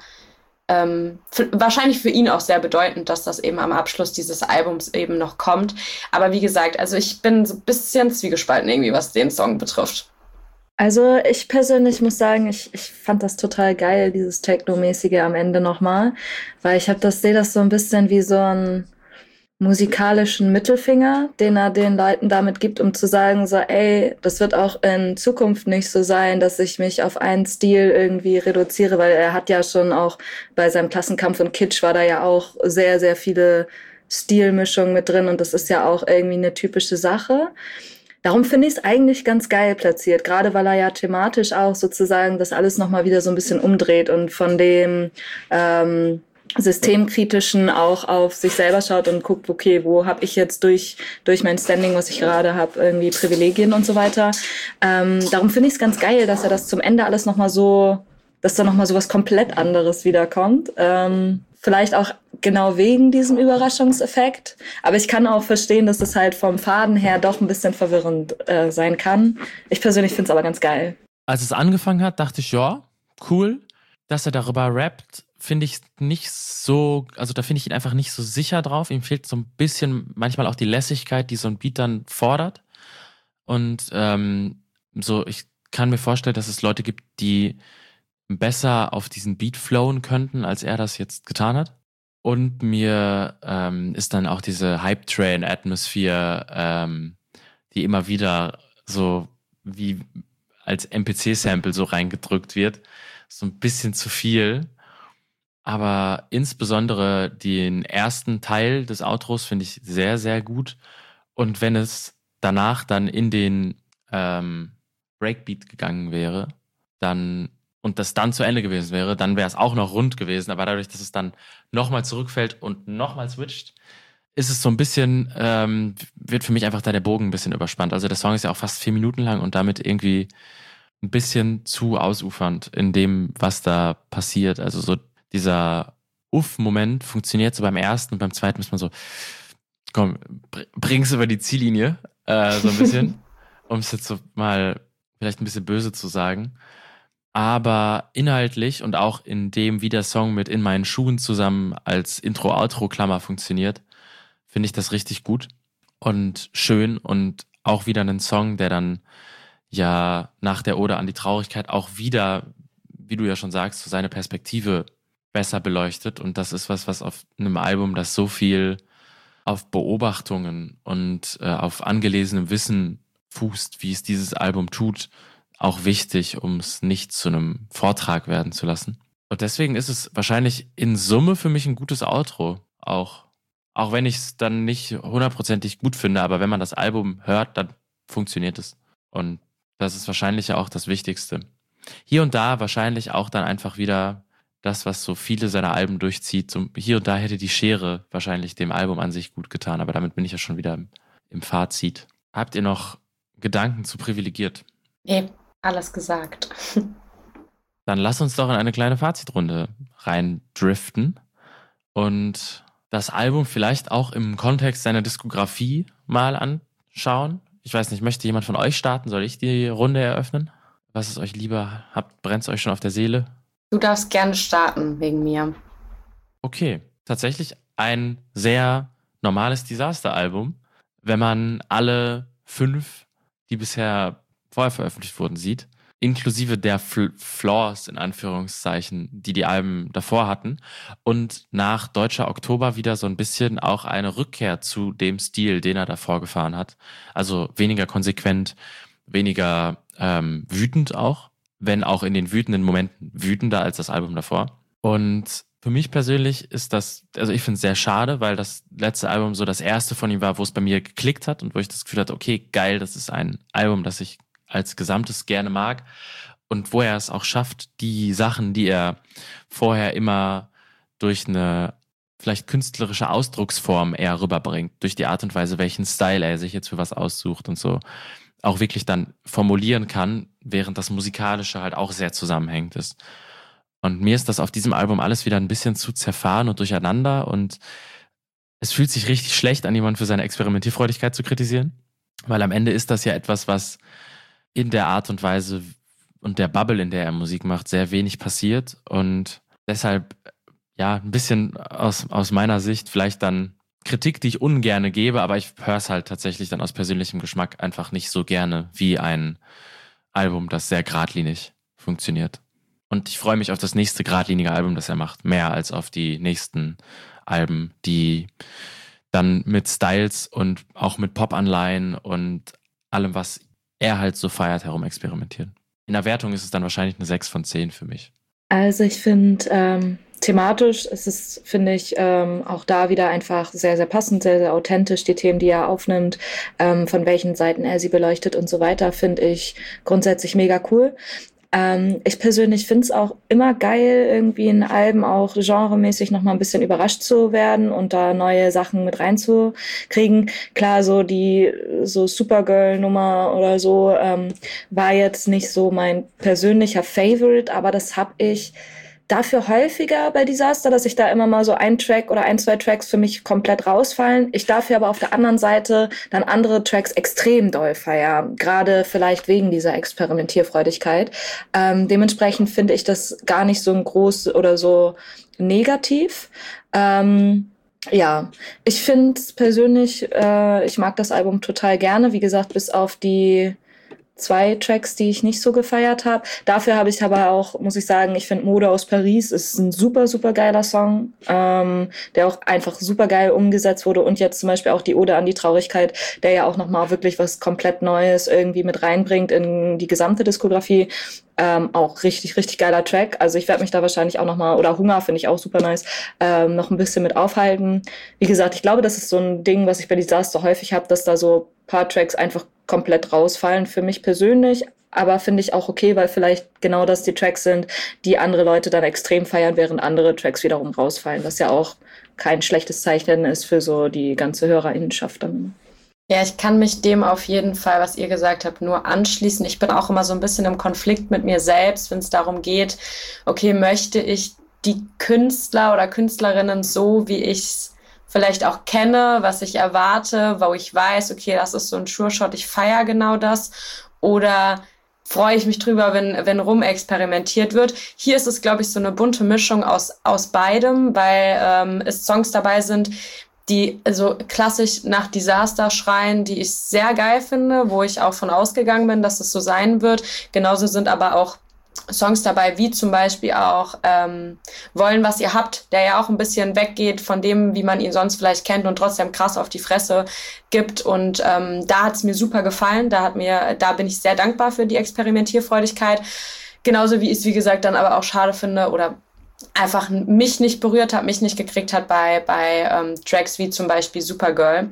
Ähm, für, wahrscheinlich für ihn auch sehr bedeutend, dass das eben am Abschluss dieses Albums eben noch kommt. Aber wie gesagt, also ich bin so ein bisschen zwiegespalten irgendwie, was den Song betrifft. Also ich persönlich muss sagen, ich, ich fand das total geil, dieses Techno-mäßige am Ende nochmal, weil ich habe das, sehe das so ein bisschen wie so ein musikalischen Mittelfinger, den er den Leuten damit gibt, um zu sagen, so, ey, das wird auch in Zukunft nicht so sein, dass ich mich auf einen Stil irgendwie reduziere, weil er hat ja schon auch bei seinem Klassenkampf und Kitsch war da ja auch sehr, sehr viele Stilmischungen mit drin und das ist ja auch irgendwie eine typische Sache. Darum finde ich es eigentlich ganz geil platziert, gerade weil er ja thematisch auch sozusagen das alles nochmal wieder so ein bisschen umdreht und von dem ähm, Systemkritischen auch auf sich selber schaut und guckt, okay, wo habe ich jetzt durch durch mein Standing, was ich gerade habe, irgendwie Privilegien und so weiter. Ähm, darum finde ich es ganz geil, dass er das zum Ende alles nochmal so, dass da nochmal so was komplett anderes wiederkommt. Ähm, vielleicht auch genau wegen diesem Überraschungseffekt. Aber ich kann auch verstehen, dass es halt vom Faden her doch ein bisschen verwirrend äh, sein kann. Ich persönlich finde es aber ganz geil. Als es angefangen hat, dachte ich, ja, cool, dass er darüber rappt. Finde ich nicht so, also da finde ich ihn einfach nicht so sicher drauf. Ihm fehlt so ein bisschen manchmal auch die Lässigkeit, die so ein Beat dann fordert. Und ähm, so, ich kann mir vorstellen, dass es Leute gibt, die besser auf diesen Beat flowen könnten, als er das jetzt getan hat. Und mir ähm, ist dann auch diese Hype-Train-Atmosphäre, ähm, die immer wieder so wie als M P C-Sample so reingedrückt wird, so ein bisschen zu viel. Aber insbesondere den ersten Teil des Outros finde ich sehr, sehr gut. Und wenn es danach dann in den ähm, Breakbeat gegangen wäre, dann und das dann zu Ende gewesen wäre, dann wäre es auch noch rund gewesen. Aber dadurch, dass es dann nochmal zurückfällt und nochmal switcht, ist es so ein bisschen, ähm, wird für mich einfach da der Bogen ein bisschen überspannt. Also der Song ist ja auch fast vier Minuten lang und damit irgendwie ein bisschen zu ausufernd in dem, was da passiert. Also so dieser Uff-Moment funktioniert so beim ersten und beim zweiten ist man so, komm, bring's über die Ziellinie, äh, so ein bisschen, um es jetzt so mal vielleicht ein bisschen böse zu sagen. Aber inhaltlich und auch in dem, wie der Song mit In meinen Schuhen zusammen als Intro-Outro-Klammer funktioniert, finde ich das richtig gut und schön und auch wieder einen Song, der dann ja nach der Ode an die Traurigkeit auch wieder, wie du ja schon sagst, so seine Perspektive besser beleuchtet. Und das ist was, was auf einem Album, das so viel auf Beobachtungen und äh, auf angelesenem Wissen fußt, wie es dieses Album tut, auch wichtig, um es nicht zu einem Vortrag werden zu lassen. Und deswegen ist es wahrscheinlich in Summe für mich ein gutes Outro. Auch, auch wenn ich es dann nicht hundertprozentig gut finde, aber wenn man das Album hört, dann funktioniert es. Und das ist wahrscheinlich ja auch das Wichtigste. Hier und da wahrscheinlich auch dann einfach wieder das, was so viele seiner Alben durchzieht. So hier und da hätte die Schere wahrscheinlich dem Album an sich gut getan, aber damit bin ich ja schon wieder im, im Fazit. Habt ihr noch Gedanken zu Privilegiert? Nee, alles gesagt. Dann lass uns doch in eine kleine Fazitrunde reindriften und das Album vielleicht auch im Kontext seiner Diskografie mal anschauen. Ich weiß nicht, möchte jemand von euch starten? Soll ich die Runde eröffnen? Was ist euch lieber? Habt, brennt es euch schon auf der Seele? Du darfst gerne starten, wegen mir. Okay, tatsächlich ein sehr normales Disaster-Album, wenn man alle fünf, die bisher vorher veröffentlicht wurden, sieht, inklusive der Fl- Flaws, in Anführungszeichen, die die Alben davor hatten und nach Deutscher Oktober wieder so ein bisschen auch eine Rückkehr zu dem Stil, den er davor gefahren hat. Also weniger konsequent, weniger ähm, wütend auch, wenn auch in den wütenden Momenten wütender als das Album davor. Und für mich persönlich ist das, also ich finde es sehr schade, weil das letzte Album so das erste von ihm war, wo es bei mir geklickt hat und wo ich das Gefühl hatte, okay, geil, das ist ein Album, das ich als Gesamtes gerne mag und wo er es auch schafft, die Sachen, die er vorher immer durch eine vielleicht künstlerische Ausdrucksform eher rüberbringt, durch die Art und Weise, welchen Style er sich jetzt für was aussucht und so, auch wirklich dann formulieren kann, während das Musikalische halt auch sehr zusammenhängend ist. Und mir ist das auf diesem Album alles wieder ein bisschen zu zerfahren und durcheinander und es fühlt sich richtig schlecht an, jemanden für seine Experimentierfreudigkeit zu kritisieren, weil am Ende ist das ja etwas, was in der Art und Weise und der Bubble, in der er Musik macht, sehr wenig passiert und deshalb, ja, ein bisschen aus, aus meiner Sicht vielleicht dann Kritik, die ich ungerne gebe, aber ich höre es halt tatsächlich dann aus persönlichem Geschmack einfach nicht so gerne wie ein Album, das sehr geradlinig funktioniert. Und ich freue mich auf das nächste geradlinige Album, das er macht, mehr als auf die nächsten Alben, die dann mit Styles und auch mit Pop-Anleihen und allem, was er halt so feiert, herum experimentieren. In der Wertung ist es dann wahrscheinlich eine sechs von zehn für mich. Also ich finde, ähm, thematisch ist es, finde ich, ähm, auch da wieder einfach sehr, sehr passend, sehr, sehr authentisch. Die Themen, die er aufnimmt, ähm, von welchen Seiten er sie beleuchtet und so weiter, finde ich grundsätzlich mega cool. Ähm, ich persönlich finde es auch immer geil, irgendwie in Alben auch genremäßig nochmal ein bisschen überrascht zu werden und da neue Sachen mit reinzukriegen. Klar, so die so Supergirl-Nummer oder so ähm, war jetzt nicht so mein persönlicher Favorite, aber das habe ich dafür häufiger bei Disaster, dass ich da immer mal so ein Track oder ein, zwei Tracks für mich komplett rausfallen. Ich dafür aber auf der anderen Seite dann andere Tracks extrem doll feiern. Gerade vielleicht wegen dieser Experimentierfreudigkeit. Ähm, dementsprechend finde ich das gar nicht so ein groß oder so negativ. Ähm, ja, ich finde es persönlich, äh, ich mag das Album total gerne. Wie gesagt, bis auf die zwei Tracks, die ich nicht so gefeiert habe. Dafür habe ich aber auch, muss ich sagen, ich finde Mode aus Paris ist ein super, super geiler Song, ähm, der auch einfach super geil umgesetzt wurde und jetzt zum Beispiel auch die Ode an die Traurigkeit, der ja auch nochmal wirklich was komplett Neues irgendwie mit reinbringt in die gesamte Diskografie. Ähm, auch richtig, richtig geiler Track. Also ich werde mich da wahrscheinlich auch nochmal, oder Hunger finde ich auch super nice, ähm, noch ein bisschen mit aufhalten. Wie gesagt, ich glaube, das ist so ein Ding, was ich bei Disaster häufig habe, dass da so ein paar Tracks einfach komplett rausfallen für mich persönlich. Aber finde ich auch okay, weil vielleicht genau das die Tracks sind, die andere Leute dann extrem feiern, während andere Tracks wiederum rausfallen. Was ja auch kein schlechtes Zeichen ist für so die ganze Hörerinnenschaft dann. Ja, ich kann mich dem auf jeden Fall, was ihr gesagt habt, nur anschließen. Ich bin auch immer so ein bisschen im Konflikt mit mir selbst, wenn es darum geht, okay, möchte ich die Künstler oder Künstlerinnen so, wie ich es vielleicht auch kenne, was ich erwarte, wo ich weiß, okay, das ist so ein Sure-Shot, ich feiere genau das, oder freue ich mich drüber, wenn, wenn rumexperimentiert wird. Hier ist es, glaube ich, so eine bunte Mischung aus, aus beidem, weil ähm, es Songs dabei sind, die also klassisch nach Disaster schreien, die ich sehr geil finde, wo ich auch von ausgegangen bin, dass es so sein wird. Genauso sind aber auch Songs dabei, wie zum Beispiel auch ähm, Wollen, was ihr habt, der ja auch ein bisschen weggeht von dem, wie man ihn sonst vielleicht kennt und trotzdem krass auf die Fresse gibt. Und ähm, da hat es mir super gefallen. Da hat mir, da bin ich sehr dankbar für die Experimentierfreudigkeit. Genauso wie ich es, wie gesagt, dann aber auch schade finde oder einfach mich nicht berührt hat, mich nicht gekriegt hat bei, bei ähm, Tracks wie zum Beispiel Supergirl.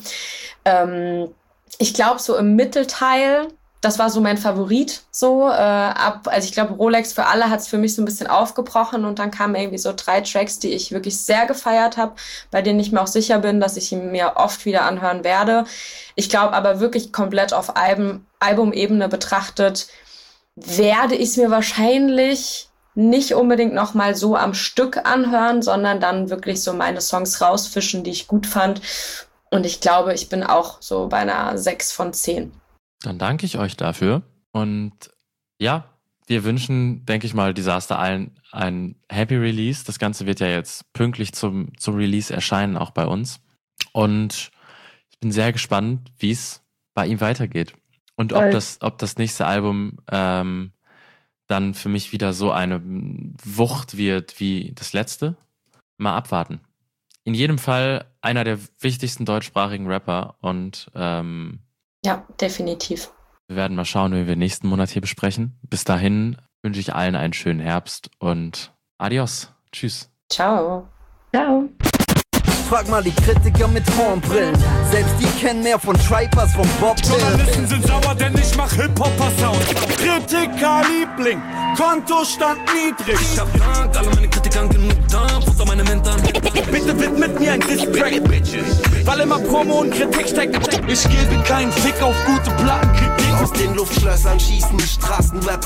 Ähm, ich glaube, so im Mittelteil, das war so mein Favorit, so äh, ab, also ich glaube, Rolex für alle hat es für mich so ein bisschen aufgebrochen und dann kamen irgendwie so drei Tracks, die ich wirklich sehr gefeiert habe, bei denen ich mir auch sicher bin, dass ich ihn mir oft wieder anhören werde. Ich glaube aber wirklich komplett auf Album, Albumebene betrachtet, werde ich es mir wahrscheinlich nicht unbedingt nochmal so am Stück anhören, sondern dann wirklich so meine Songs rausfischen, die ich gut fand. Und ich glaube, ich bin auch so bei einer sechs von zehn. Dann danke ich euch dafür. Und ja, wir wünschen, denke ich mal, Disaster allen ein Happy Release. Das Ganze wird ja jetzt pünktlich zum, zum Release erscheinen, auch bei uns. Und ich bin sehr gespannt, wie es bei ihm weitergeht. Und ob das, ob das nächste Album ähm, dann für mich wieder so eine Wucht wird wie das letzte. Mal abwarten. In jedem Fall einer der wichtigsten deutschsprachigen Rapper und ähm, ja, definitiv. Wir werden mal schauen, wie wir nächsten Monat hier besprechen. Bis dahin wünsche ich allen einen schönen Herbst und adios. Tschüss. Ciao. Ciao. Frag mal die Kritiker mit Hornbrillen. Selbst die kennen mehr von Tripers, von Bob Dylan. Journalisten sind sauer, denn ich mach Hip-Hopper-Sound. Kritiker-Liebling, Kontostand niedrig. Ich hab Dank, alle meine Kritiker genug Dampf unter meine Mentern. Bitte widmet mir ein Diss-Track, weil immer Promo und Kritik steckt. Ich gebe keinen Fick auf gute Plattenkritik. Aus den Luftschlössern schießen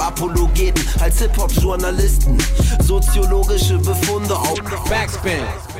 Straßenrap-Apologeten als Hip-Hop-Journalisten. Soziologische Befunde auf Backspin.